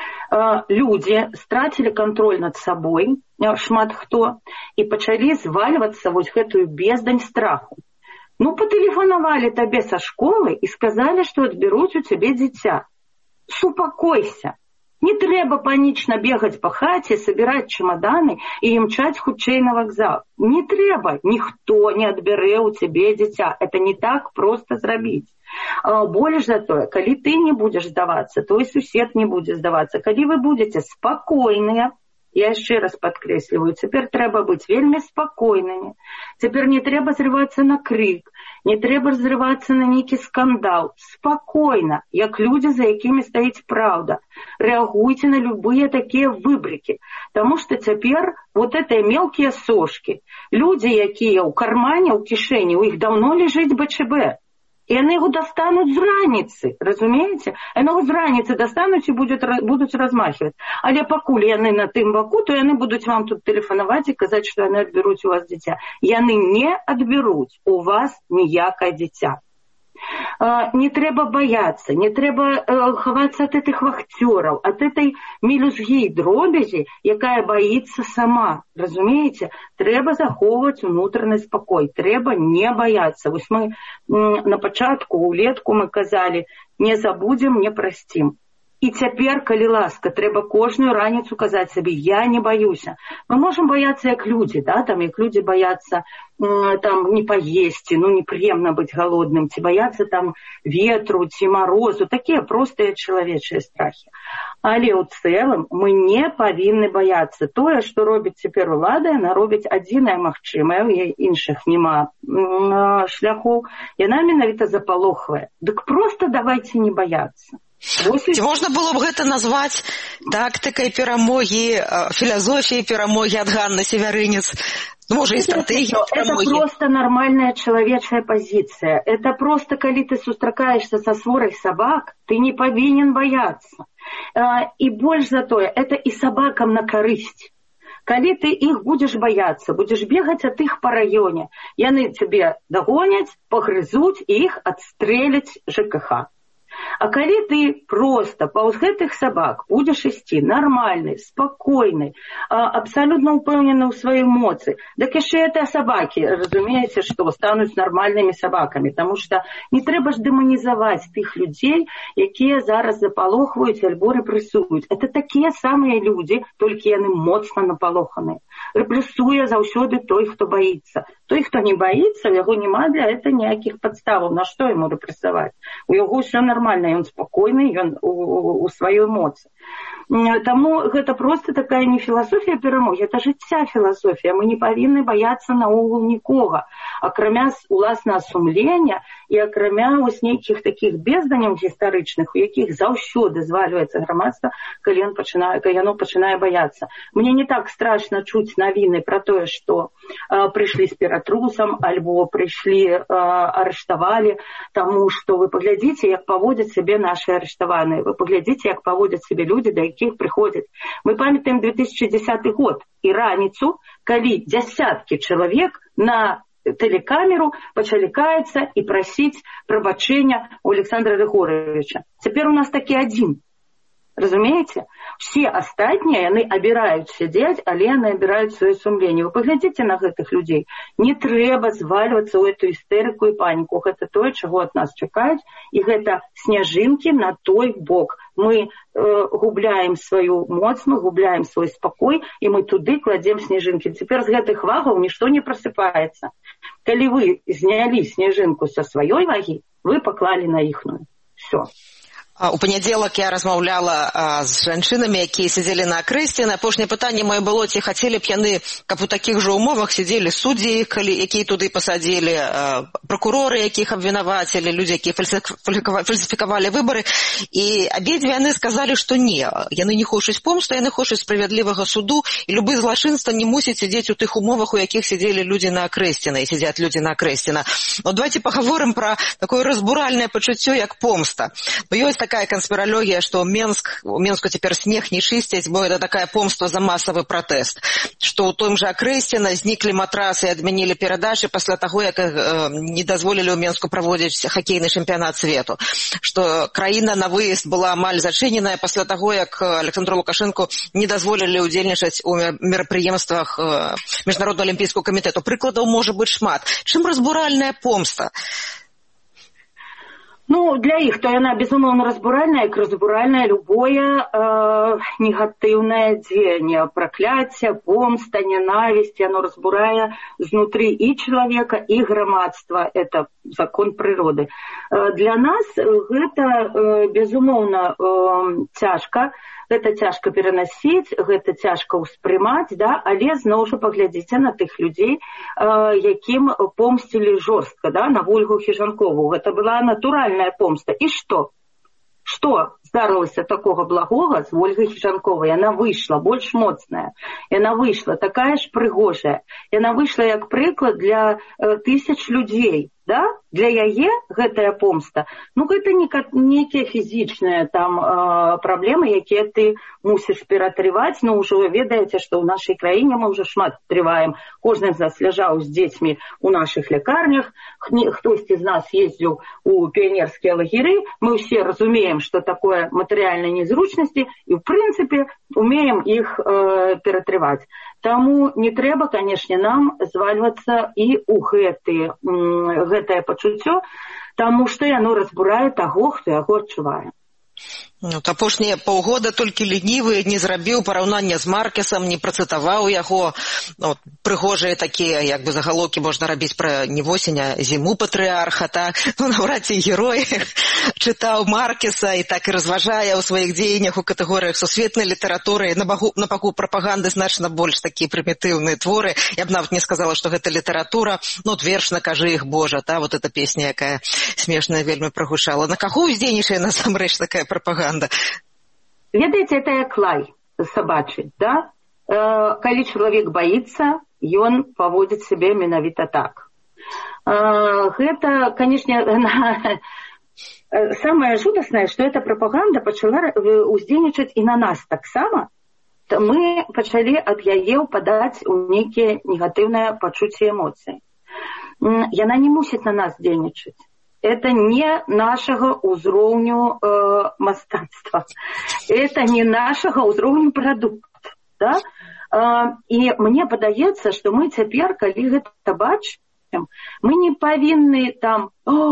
Людзі страцілі кантроль над сабой, шмат хто, і пачалі звальвацца вось гэтую бездань страху. Ну, патэлефанавалі табе са школы і сказалі, што адбяруць у цябе дзіця. Супакойся. Не трэба панічна бегаць па хаце, сабіраць чемаданы і імчаць хутчэй на вакзал. Не трэба, ніхто не адбярэ ў цябе дзіця. Это не так проста зрабіць. Больш за тое, калі ты не будзеш здавацца, твой сусед не будзе здавацца. Калі вы будзеце спакойныя, я яшчэ раз падкрэсліваю, цяпер трэба быць вельмі спакойнымі. Цяпер не трэба зрывацца на крык, не трэба зрывацца на нейкі скандал. Спакойна, як людзі, за якімі стаіць праўда. Рэагуйце на любыя такія выбрыкі. Таму што цяпер вот гэтыя мелкія сошкі, людзі, якія ў кармане, ў кішэні, у іх даўно ляжыць бэ чэ бэ. І яны яго достануць з раніцы, разумееце? Яны яго з раніцы достануць і будуць размахиваць. Але пакуль яны на тым баку, то яны будуць вам тут тэлефанаваць і казаць, што яны адбяруць у вас дзіця. Яны не адбяруць у вас ніякае дзіця. Не трэба баяцца, не трэба хавацца ад гэтых вахцёраў, ад этой мелюзгі дробязі, якая баіцца сама, разумееце? Трэба захоўваць унутраны спакой, трэба не баяцца. Вось мы на пачатку, улетку мы казалі, не забудзем, не прасцім. І цяпер, калі ласка, трэба кожную раніцу казаць сабе, я не баюся. Мы можам баяцца як людзі, да, там, як людзі баяцца там не паесці, ну непрыемна быць галодным, ці баяцца там ветру, ці марозу, такія простыя чалавечыя страхі. Але ў цэлым мы не павінны баяцца. Тое, што робіць цяпер улада, яна робіць адзінае магчымае, у яе іншых няма шляхоў, яна менавіта запалохвае. Дык проста давайце не баяцца. Ці можна было б гэта назваць тактыкай перамогі, філасофіяй перамогі ад Ганны Севярынец? Ну, можа, і стратэгія перамогі. Это просто нормальная человечая позиция. Это просто, калі ты сустракаешься со сворой собак, ты не павінен баяцца. І больш за тое, это і сабакам на карысць. Калі ты іх будзеш баяцца, будзеш бегаць ад іх па раёне, яны цябе дагоняць, пагрызуць і іх адстрэляць жэ ка ха. А калі ты проста паўз гэтых сабак будзеш ісці нармальны, спакойны, абсалютна ўпэўнены ў сваёй моцы, дык яшчэ гэтыя сабакі, разумееце, што стануць нармальнымі сабакамі, таму што не трэба ж дэманізаваць тых людзей, якія зараз запалохваюць альбо рэпрэсуюць. Это такія самыя людзі, толькі яны моцна напалоханыя. Рэпрэсуе заўсёды той, хто баіцца. Той, хто не баіцца, у яго няма для гэта ніякіх падставаў. На што яму рэпрэсаваць? У яго ўсё нормально, ён спакойны, ён у, у, у сваёй моцы. Таму гэта проста такая не філасофія перамогі, это жыцця філасофія. Мы не павінны баяцца наогул нікога. Акрамя уласнага сумлення і акрамя вось нейкіх такіх безданяў гістарычных, у якіх заўсёды звальваецца грамадства, калі ён пачынае, калі яно пачынае баяцца. Мне не так страшна чуць навіны пра тое, што э, прыйшлі з ператрусам, альбо прыйшлі, э, арыштавалі, таму што вы паглядзіце, як паводзяць сябе нашы арыштаваныя, вы паглядзіце, як паводзяць сябе людзі, да якіх прыходзяць. Мы памятаем две тысячи десятый год і раніцу, калі дзясяткі чалавек на тэлекамеру пачалі каяцца і прасіць прабачэння у Александра Григоровича. Цяпер у нас такі адзін. Разумееце? Все астатнія, яны абіраюць сядзець, але яны абіраюць сваё сумленне. Вы паглядзіце на гэтых людзей. Не трэба звальвацца ў эту істэрыку і паніку. Гэта тое, чаго ад нас чакаюць, і гэта сняжынкі на той бок. Мы э, губляем сваю моц, мы губляем свой спакой, і мы туды кладзем сняжынкі. Цяпер з гэтых вагаў нішто не прасыпаецца. Калі вы знялі сняжынку са сваёй вагі, вы паклалі на іхную. Всё. У панядзелак я размаўляла а, з жанчынамі, якія сядзелі на акрэсце. На апошняе пытанне мое было, ці хацелі б яны, каб у такіх жа умовах сядзелі суддзі, калі, якія туды пасадзілі, а, пракуроры, якіх абвінавацілі, людзі, якія фальсіфікавалі выбары. І абедзве яны сказалі, што не. Яны не хочуць помсту, яны хочуць справядлівага суду, і любы злачынства не мусіць сядзець у тых умовах, у якіх сядзелі людзі на акрэсціна, і сядзяць людзі на акрэсціна. Вот давайте пагаворым пра такое разбуральнае пачуццё, як помста. Бо ёсць такая конспирология, что Менск, у Менску теперь снег не чистить, бо это такая помста за массовый протест. Что у том же Акрэсціна зніклі матрасы и отменили передачи после того, как э, не дозволили у Менску проводить хоккейный чемпионат свету. Что краина на выезд была амаль зачиненная после того, как Александру Лукашенко не дозволили удзельнічаць у мерапрыемствах э, Международного олимпийского комитета. Прыкладаў может быть шмат. Чым разбуральная помста? Ну, для іх то яна, безумоўна, разбуральная, як разбуральная любое э, негатыўнае дзеянне. Пракляцце, помста, ненавісць, яно разбурае знутры і чалавека, і грамадства. Это закон прыроды. Э, для нас гэта, э, безумоўна, э, цяжка. Гэта цяжка перанасіць, гэта цяжка ўспрымаць, да? Але зноў жа паглядзіце на тых людзей, э, якім помсцілі жорстка, да? На Вольгу Хіжанкову. Гэта была натуральная помста. І што? Што здарылася такога благога з Вольгай Хіжанковай? Яна выйшла больш моцная. Яна выйшла такая ж прыгожая. Яна выйшла як прыклад для э, тысяч людзей. Да? Для яе гэтая помста, ну гэта не некія фізічныя там э, праблемы, якія ты мусіш ператрываць, но ўжо вы ведаеце, што ў нашай краіне мы ўжо шмат трываем. Кожны з нас ляжаў з дзецьмі ў нашых лякарнях, хтосьці з нас ездзіў у піянерскія лагеры, мы ўсе разумеем, што такое матэрыяльнай незручнасці, і ў прынцыпе умеем іх э, ператрываць. Таму не трэба, канешне, нам звальвацца і ў гэты, гэтае пачуццё, таму што яно разбурае таго, хто яго адчувае. Ну, апошнія паўгода толькі лінівы не зрабіў параўнання з Маркесам, не працытаваў яго. Ну, прыгожыя такія, як бы загалоўкі можна рабіць пра не восень, а зіму патрыарха, так? Ну, наўрад ці герой чытаў Маркеса і так і разважае ў сваіх дзеяннях у катэгорыях сусветнай літаратуры. На баку, на баку прапаганды значна больш такія прымітыўныя творы. Я б нават не сказала, што гэта літаратура. Ну, вершна кажы іх Божа, та? Вот эта песня, якая смешная вельмі прагучала. На каго ўздзейнічае насамрэч такая прапаганда? Ведаеце, это як лай сабачы, да? Э, калі чалавек баіцца, ён паводзіць сябе менавіта так. Э, гэта, канешне, на... самае жудаснае, што эта прапаганда пачала ўздзейнічаць і на нас таксама. Мы пачалі ад яе ўпадаць у нейкія негатыўныя пачуцці эмоцыі. Яна не мусіць на нас дзейнічаць. Это не нашага ўзроўню э, мастацтва. Это не нашага ўзроўню прадукта. Да? Э, і мне падаецца, што мы цяпер, калі гэта бачым, мы не павінны там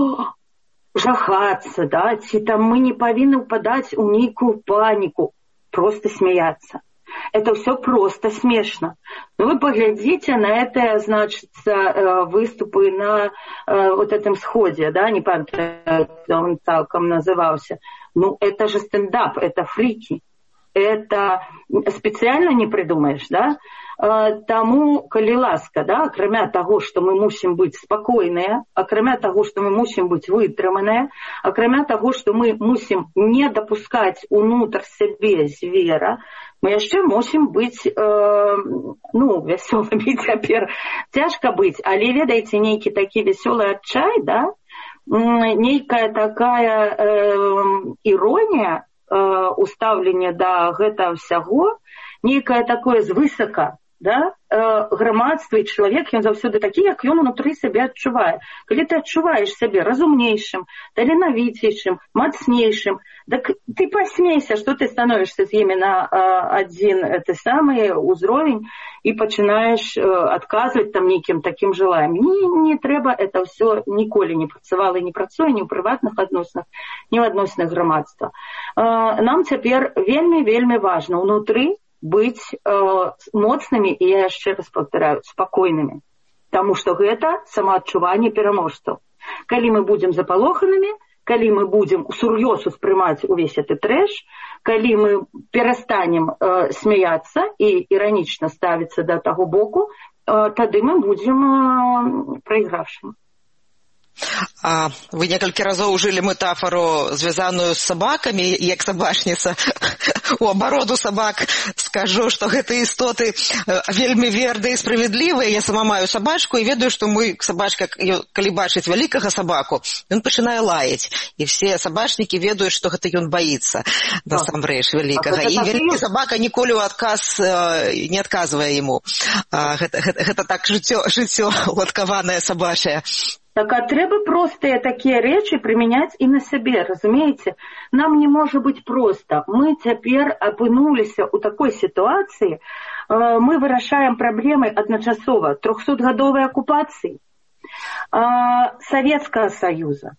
жахацца, да? Ці там мы не павінны ўпадаць у нейкую паніку, просто смяяцца. Это все просто смешно. Но вы поглядите на это, значит, выступы на вот этом сходе, да, не помню, как он целиком назывался. Ну, это же стендап, это фрики. Это специально не придумаешь, да? Таму, калі ласка, да, акрамя таго, што мы мусім быць спакойныя, акрамя таго, што мы мусім быць вытрыманыя, акрамя таго, што мы мусім не дапускаць унутр сябе звера, мы яшчэ мусім быць, э, ну, вясёлымі цяпер. Цяжка быць, але, ведаеце, нейкі такі вясёлы адчай, да, нейкая такая э, іронія, э, устаўлення да гэтага ўсяго, нейкае такое звысака, да, грамадства і чалавек, ён заўсёды такі, як ён унутры сябе адчувае. Калі ты адчуваеш сябе разумнейшым, таленавіцейшым, мацнейшым, так ты пасмейся, што ты становішся з імі на адзін ты самы ўзровень і пачынаеш адказваць там нейкім такім желаем. Не, не трэба, это ўсё ніколі не працавала і не працуе ні ў прыватных адносінах, ні ў адносінах грамадства. Нам цяпер вельмі-вельмі важна ўнутры быць э, моцнымі, і я яшчэ раз паўтаряю, спакойнымі. Таму што гэта самаадчуванне пераможцаў. Калі мы будзем запалоханымі, калі мы будзем сур'ёз успрымаць увесь гэты трэш, калі мы перастанем э, смяяцца і іранічна ставіцца да таго боку, э, тады мы будзем э, прайгравшымі. А, вы некалькі разоў ужылі метафору, звязаную з сабакамі, як сабачніца у абароду сабак. Скажу, што гэтыя істоты вельмі верныя і справядлівыя. Я сама маю сабачку і ведаю, што мой сабачка, калі бачыць вялікага сабаку, ён пачынае лаяць. І все сабачнікі ведаюць, што гэта ён баіцца насамрэч вялікага. І вялікі сабака ніколі ў адказ не адказвае яму. Гэта, гэта, гэта так жыццё, жыццё уладкаванае сабачае. Так, а трэба простыя такія рэчы прымяняць і на сябе, разумееце? Нам не можа быць проста. Мы цяпер апынуліся ў такой сітуацыі, мы вырашаем праблемы адначасова трохсотгадовай акупацыі, Савецкага Саюза,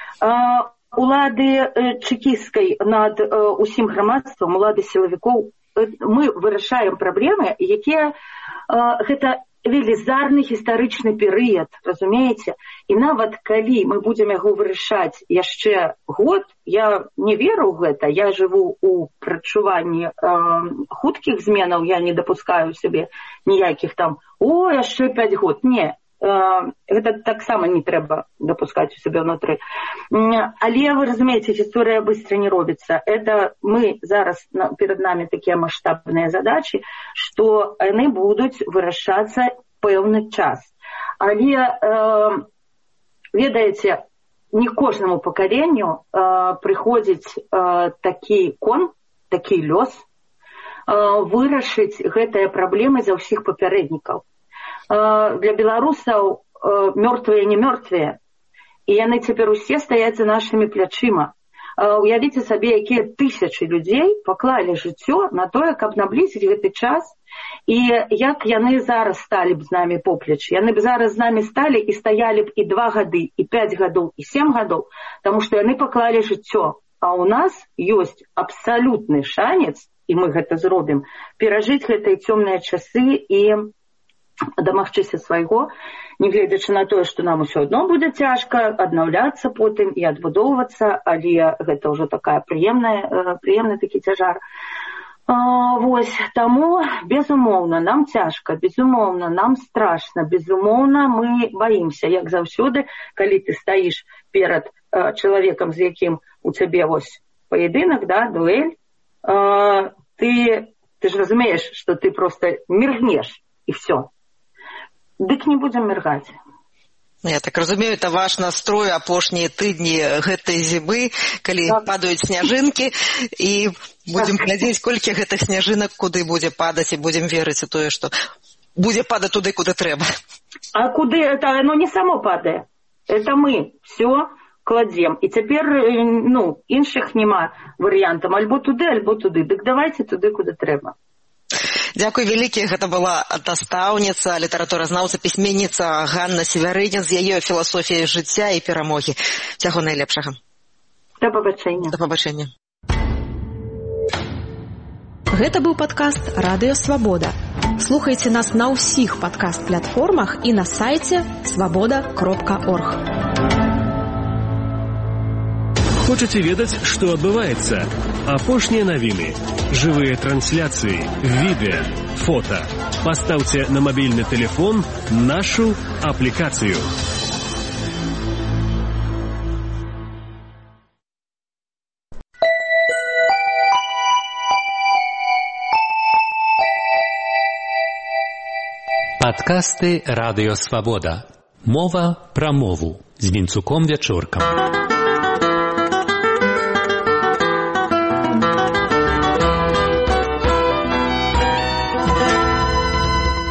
улады чэкісцкай над усім грамадствам, улады сілавікоў. Мы вырашаем праблемы, якія гэта велізарны гістарычны перыяд, разумееце? І нават калі мы будзем яго вырашаць яшчэ год, я не веру ў гэта, я жыву ў прачуванні э, хуткіх зменаў, я не дапускаю сябе ніякіх там, о, яшчэ пяць год, не. Э, гэта таксама не трэба дапускаць у сябе ўнутры. Але, вы разумееце, гісторыя быстро не робіцца. Это мы зараз, перад намі такія маштабныя задачы, што яны будуць вырашацца пэўны час. Але, э, ведаеце, не кожнаму пакаленню э, прыходзіць э, такі кон, такі лёс, э, вырашыць гэтыя праблемы за ўсіх папярэднікаў. Для беларусаў мёртвыя не мёртвыя, і яны цяпер усе стаяць за нашымі плячыма. Уявіце сабе, якія тысячы людзей паклалі жыццё на тое, каб наблізіць гэты час, і як яны зараз сталі б з намі поплеч. Яны б зараз з намі сталі і стаялі б і два гады, і пяць гадоў, і сем гадоў, таму што яны паклалі жыццё. А ў нас ёсць абсалютны шанец, і мы гэта зробім, перажыць гэтыя цёмныя часы і дамагчыся свайго, нягледзячы на тое, што нам усё адно будзе цяжка аднаўляцца потым і адбудоўвацца, але гэта ўжо такая прыемная, прыемны такі цяжар. Вось, таму, безумоўна, нам цяжка, безумоўна, нам страшна, безумоўна, мы баімся, як заўсёды, калі ты стаіш перад чалавекам, з якім у цябе вось паядынак, да, дуэль, ты, ты ж разумееш, што ты проста міргнеш, і всё. Дык не будзем міргаць. Я так разумею, это ваш настрой апошнія тыдні гэтай зімы, калі так падаюць сняжынкі, і будзем глядзець, колькі гэтых сняжынак куды будзе падаць, і будзем верыць у тое, што будзе падаць туды, куды трэба. А куды? Это оно не само падае. Это мы все кладзем. І цяпер, ну, іншых няма варыянтаў. Альбо туды, альбо туды. Дык давайце туды, куды трэба. Дзякуй вялікі, гэта была настаўніца, літаратуразнаўца, пісьменніца Ганна Севярынін з яе філасофіяй жыцця і перамогі. Усяго найлепшага. Да пабачэння. Да пабачэння. Гэта быў падкаст «Радыё Свабода». Слухайце нас на ўсіх падкаст-платформах і на сайце свабода кропка орг. Хочаце ведаць, што адбываецца? Апошнія навіны, жывыя трансляцыі, відэа, фота. Пастаўце на мабільны тэлефон нашу аплікацыю. Падкасты «Радыё Свабода». Мова пра мову з Вінцуком Вячоркам.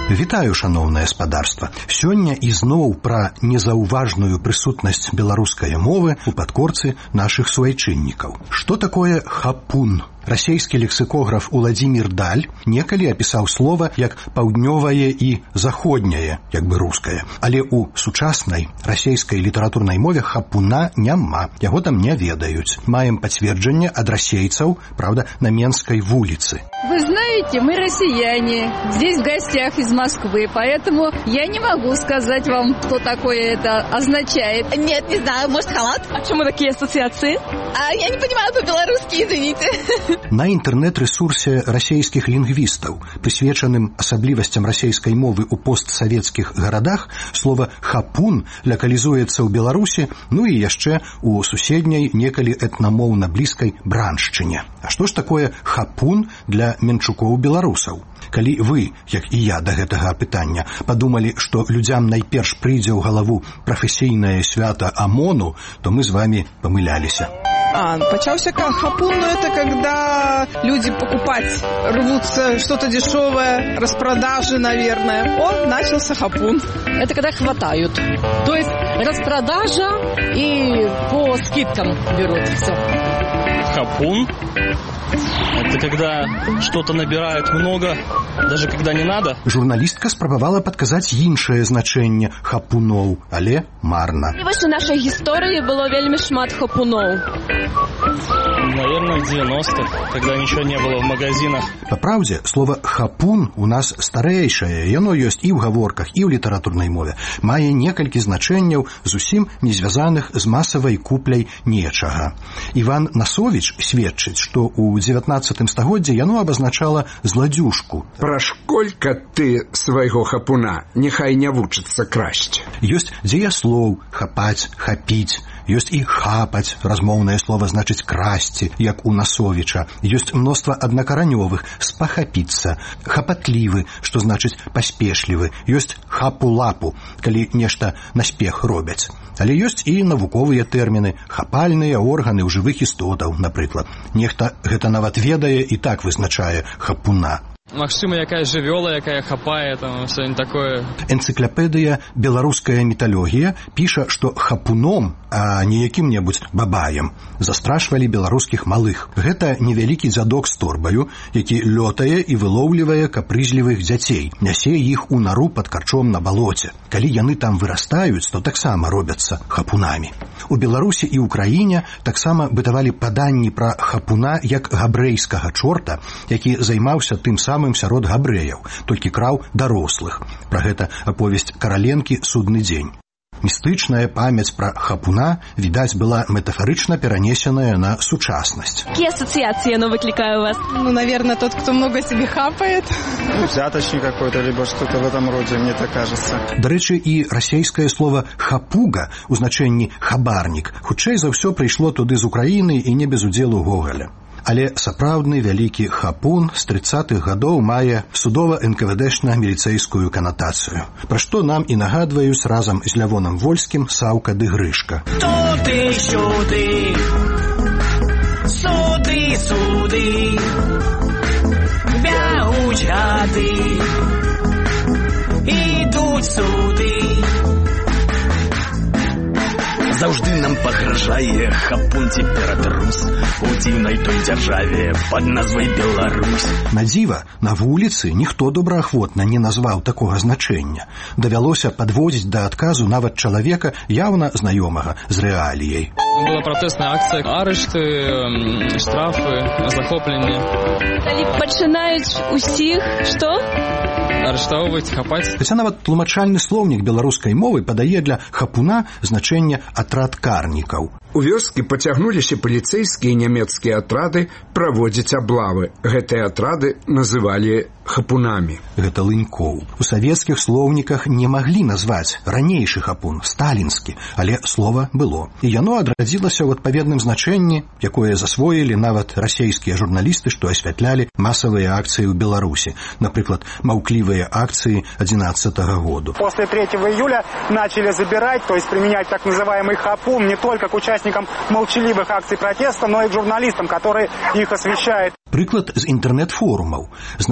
Вітаю, шаноўнае спадарства. Сёння ізноў пра незаўважную прысутнасць беларускай мовы у падкорцы нашых суайчыннікаў. Што такое хапун? Расійскі лексікограф Уладзімір Даль некалі апісаў слова як паўднёвае і заходняе, як бы рускае. Але ў сучаснай расійскай літаратурнай мове хапуна няма, яго там не ведаюць. Маем пацверджанне ад расейцаў, правда, на Менскай вуліцы. Вы знаете, мы россияне, здесь в гостях из Москвы, поэтому я не могу сказать вам, что такое это означает. Нет, не знаю, может, халат? А почему такие ассоциации? А я не понимаю по-белорусски, извините. На інтэрнэт-рэсурсе расійскіх лінгвістаў, прысвечаным асаблівасцям расійскай мовы ў постсавецкіх гарадах, слова «хапун» лакалізуецца ў Беларусі, ну і яшчэ ў суседняй некалі этнамоўна блізкай Браншчыне. А што ж такое «хапун» для менчукоў-беларусаў? Калі вы, як і я да гэтага пытання, падумалі, што людзям найперш прыйдзе ў галаву прафесійнае свята АМОНу, то мы з вамі памыляліся. А, почался как хапун, но это когда люди покупать рвутся, что-то дешевое, распродажи, наверное. О, начался хапун. Это когда хватают. То есть распродажа и по скидкам берут все. Хапун – это когда что-то набирают много, даже когда не надо. Журналістка спрабавала падказаць іншае значэнне хапуноў, але марна. І вось у нашай гісторыі было вельмі шмат хапуноў. Наверное, в девяностых, когда ничего не было в магазинах. Па праўдзе, слова «хапун» у нас старэйшае, яно ёсць і ў гаворках, і ў літаратурнай мове. Мае некалькі значэнняў, зусім не звязаных з масавай купляй нечага. Іван Насовіч сведчыць, што ў дзевятнаццатым стагоддзі яно абазначала зладзюжку. Пра школька ты свайго хапуна, няхай не вучыцца красці. Ёсць дзеяслоў «хапаць», «хапіць», ёсць і «хапаць», размоўнае слова значыць «красці», як у Насовіча. Ёсць мноства аднакаранёвых «спахапіцца», «хапатлівы», што значыць «паспешлівы». Ёсць «хапу-лапу», калі нешта наспех робяць. Але ёсць і навуковыя тэрміны, хапальныя органы ў жывых істотаў, напрыклад. Нехта гэта нават ведае і так вызначае хапуна. Магчыма, якая жывёла, якая хапае, там что-нибудь такое. Энцыклапедыя «Беларуская міталогія» піша, што хапуном, а не якім-небудзь бабаем, застрашвалі беларускіх малых. Гэта невялікі дзядок з торбаю, які лётае і вылоўлівае капрызлівых дзяцей, нясе іх у нару пад карчом на балоце. Калі яны там вырастаюць, то таксама робяцца хапунамі. У Беларусі і ў краіне таксама бытавалі паданні пра хапуна як габрэйскага чорта, які займаўся тым самым сярод габрэяў, толькі краў дарослых. Пра гэта аповесць Караленкі «Судны дзень». Містычная памяць пра хапуна, відаць, была метафорычна перанесеная на сучаснасць. Какие ассоциации оно выкликает у вас? Ну, наверное, тот, кто много себе хапает. Ну, взяточник какой-то, либо что-то в этом роде, мне так кажется. Дарэчы, і расійскае слова «хапуга» у значэнні «хабарнік» хутчэй за ўсё прыйшло туды з Украіны і не без удзелу Гогаля. Але сапраўдны вялікі хапун з трыццатых гадоў мае судова-эн ка вэ дэшна-міліцэйскую канатацыю, пра што нам і нагадваюць разам з Лявонам Вольскім Саўка ды Грышка. Туды-сюды, суды-суды, бягуць гады, ідуць суды. Заўжды нам пагражае хапун цеператрус у дзіўнай той дзяржаве пад назвай Беларусь. На дзіва, на вуліцы ніхто добраахвотна не назваў такога значэння. Давялося падводзіць да адказу нават чалавека яўна знаёмага з рэаліяй. Была пратэсная акцыя, арышты, штрафы, захопленне. Калі пачынаюць усіх, што? Арыштоўваць, хапаць. Хаця нават тлумачальны слоўнік беларускай мовы падае для хапуна значэнне атрад карнікаў. У вёскі пацягнуліся паліцэйскія нямецкія атрады праводзіць аблавы. Гэтыя атрады называлі хапунамі. Гэта Лынькоў. У савецкіх слоўніках не маглі назваць ранейшы хапун, сталінскі, але слова было. І яно адрадзілася ў адпаведным значэнні, якое засвоілі нават расійскія журналісты, што асвятлялі масавыя акцыі ў Беларусі. Напрыклад, маўклівыя акцыі одиннадцатого года. После третьего июля начали забирать, то есть применять так называемый хапун не только к участникам молчаливых акций протеста, но и к журналистам, которые их освещают. Прыклад з інтэрнэт-форумаў. Значэнне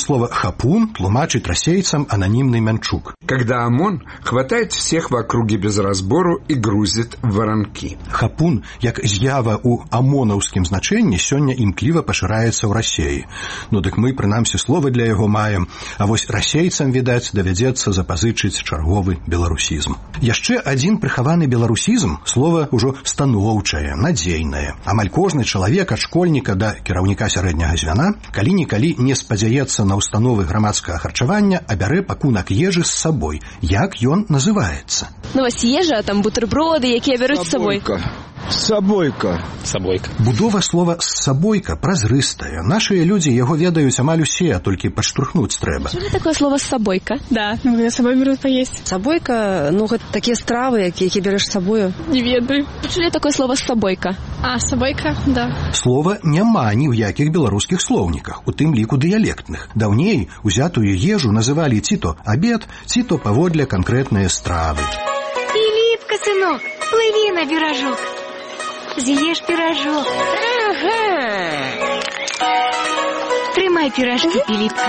слово «хапун» тлумачит российцам анонимный Мянчук. Когда ОМОН хватает всех в округе без разбору и грузит в воронки. Хапун, як з'ява ў амонаўскім значэнні, сёння імкліва пашыраецца ў Расіі. Ну дык мы, прынамсі, словы для яго маем, а вось расейцам, відаць, давядзецца запазычыць чарговы беларусізм. Яшчэ адзін прыхаваны беларусізм — слова ўжо станоўчае, надзейнае. Амаль кожны чалавек ад школьніка да кіраўніка сярэдняга звяна калі-нікалі не спадзяецца на установы грамадскага харчавання, а бярэ пакунак ежы з сабой. Як ён называецца? Ну вось ежа, там бутерброды, якія бяруць з сабой. Сабойка. Сабойка. Будова слова «сабойка» празрыстая. Нашыя людзі яго ведаюць амаль усе, а толькі падштурхнуць трэба. Чули такое слово «сабойка»? Да, мы с собой берут поесть. Сабойка, ну, гэта такія стравы, якія береш з сабою. Не ведаю. Чули такое слово «сабойка»? А, сабойка, да. Слова няма ні ў якіх беларускіх слоўніках, у тым ліку дыялектных. Даўней узятую ежу называлі ці то абед, ці то паводле канкрэтныя стравы. Піліпка, сынок, плыві на піражок. З'еш піражок. Ага. Трымай піражкі, Піліпка.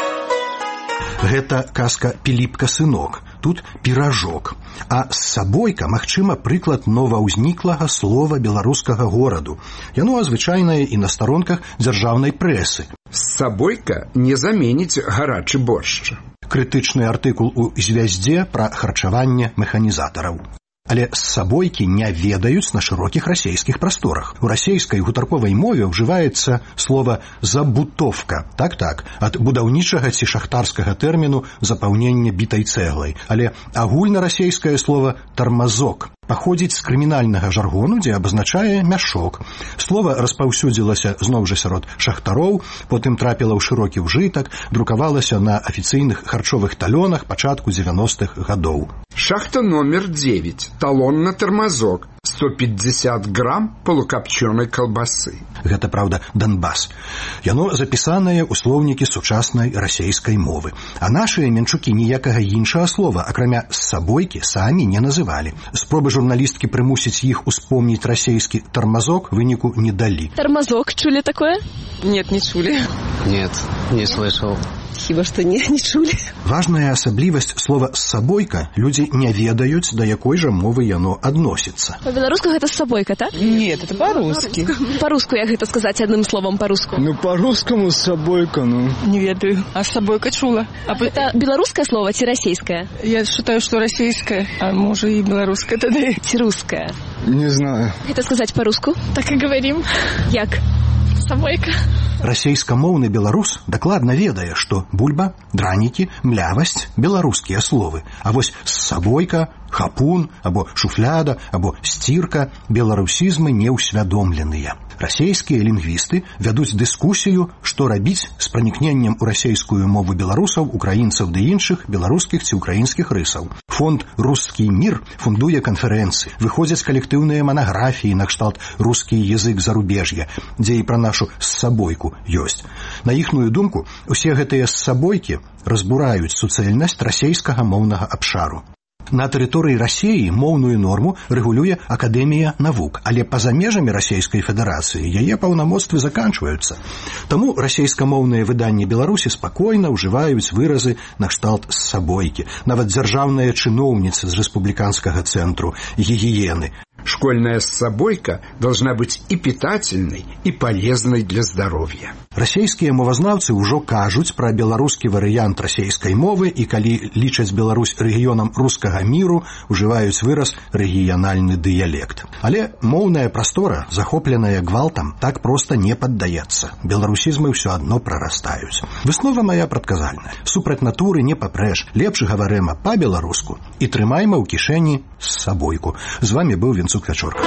Гэта казка «Піліпка, сынок». Тут піражок. А «сабойка» магчыма прыклад новаўзніклага слова беларускага гораду. Яно звычайнае і на старонках дзяржаўнай прэсы. «Сабойка» не заменіць гарачы боршч. Крытычны артыкул у «Звяздзе» пра харчаванне механізатараў. Але сабойкі не ведаюць на шырокіх расейскіх прасторах. У расейскай гутарковай мове ўжываецца слова «забутовка». Так-так, ад будаўнічага ці шахтарскага тэрміну запаўнення бітай цэглай. Але агульнарасейскае слова «тармазок» паходзіць з крымінальнага жаргону, дзе абазначае мяшок. Слова распаўсюдзілася зноў жа сярод шахтароў, потым трапіла ў шырокі ўжытак, друкавалася на афіцыйных харчовых талёнах пачатку дзевяностых гадоў. Шахта номер девять. Талон на тормозок. сто пятьдесят грамм полукопченой колбасы. Гэта, правда, Донбас. Яно запісанае ў слоўнікі сучаснай расейскай мовы. А нашыя менчукі ніякага іншага слова, акрамя «сабойкі», самі не называлі. Спробы журналісткі прымусіць іх успомніць расейскі «тормозок» выніку не далі. Тормозок, чули такое? Нет, не чули. Нет, не слышал. Хіба што не, не чулі. Важная асаблівасць слова «сабойка» людзі не ведаюць, да якой жа мовы яно адносіцца. По-беларуску гэта «сабойка», так? Нет, это по-русски. По-руску як гэта сказаць адным словом по-руску? Ну, по-рускаму «сабойка», ну. Не ведаю. А «сабойка» чула. А это беларускае слово ці расейскае? Я считаю, что российское, а может и белорусское тогда. Ці русское? Не знаю. Это сказать по-руску? Так и говорим. Як? Сабойка. Расейскамоўны беларус дакладна ведае, што бульба, дранікі, млявасць — беларускія словы. А вось «сабойка», «хапун» або «шуфляда» або «сцірка» — беларусізмы неўсвядомленыя. Расейскія лінгвісты вядуць дыскусію, што рабіць з пранікненнем у расейскую мову беларусаў, украінцаў ды іншых беларускіх ці украінскіх рысаў. Фонд «Русский мир» фундуе канферэнцыі, выходзяць калектыўныя манаграфіі накшталт «Рускі язык зарубеж'я», дзе і пра нашу «сабойку» ёсць. На іхную думку, усе гэтыя «сабойкі» разбураюць суцэльнасць расейскага моўнага абшару. На тэрыторыі Расіі моўную норму рэгулюе Акадэмія навук, але па-за межамі Расійскай Федэрацыі яе паўнамоцтвы заканчваюцца. Таму расейскамоўныя выданні Беларусі спакойна ўжываюць выразы накшталт «сабойкі». Нават дзяржаўная чыноўніца з рэспубліканскага цэнтру гігіены. Школьная «сабойка» должна быть и питательной, и полезной для здоровья. Расейскія мовазнаўцы ўжо кажуць пра беларускі варыянт расейскай мовы, і калі лічаць Беларусь рэгіёнам рускага міру, ужываюць выраз «рэгіянальны дыялект». Але моўная прастора, захопленая гвалтам, так проста не паддаецца. Беларусізмы ўсё адно прарастаюць. Выснова моя прадказальная. Супраць натуры не папрэш, лепш гаварэма па-беларуску і трымайма ў кішэні «сабойку». З вами быў Вінцук Вячорка.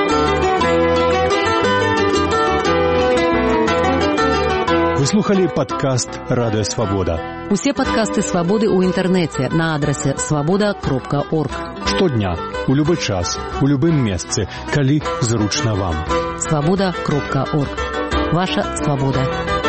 Вы слухали падкаст «Радыё Свабода». Усе падкасты «Свабоды» ў інтэрнэце на адрасе свабода кропка орг. Штодня, у любы час, у любым месцы, калі зручна вам. свабода кропка орг. Ваша свабода.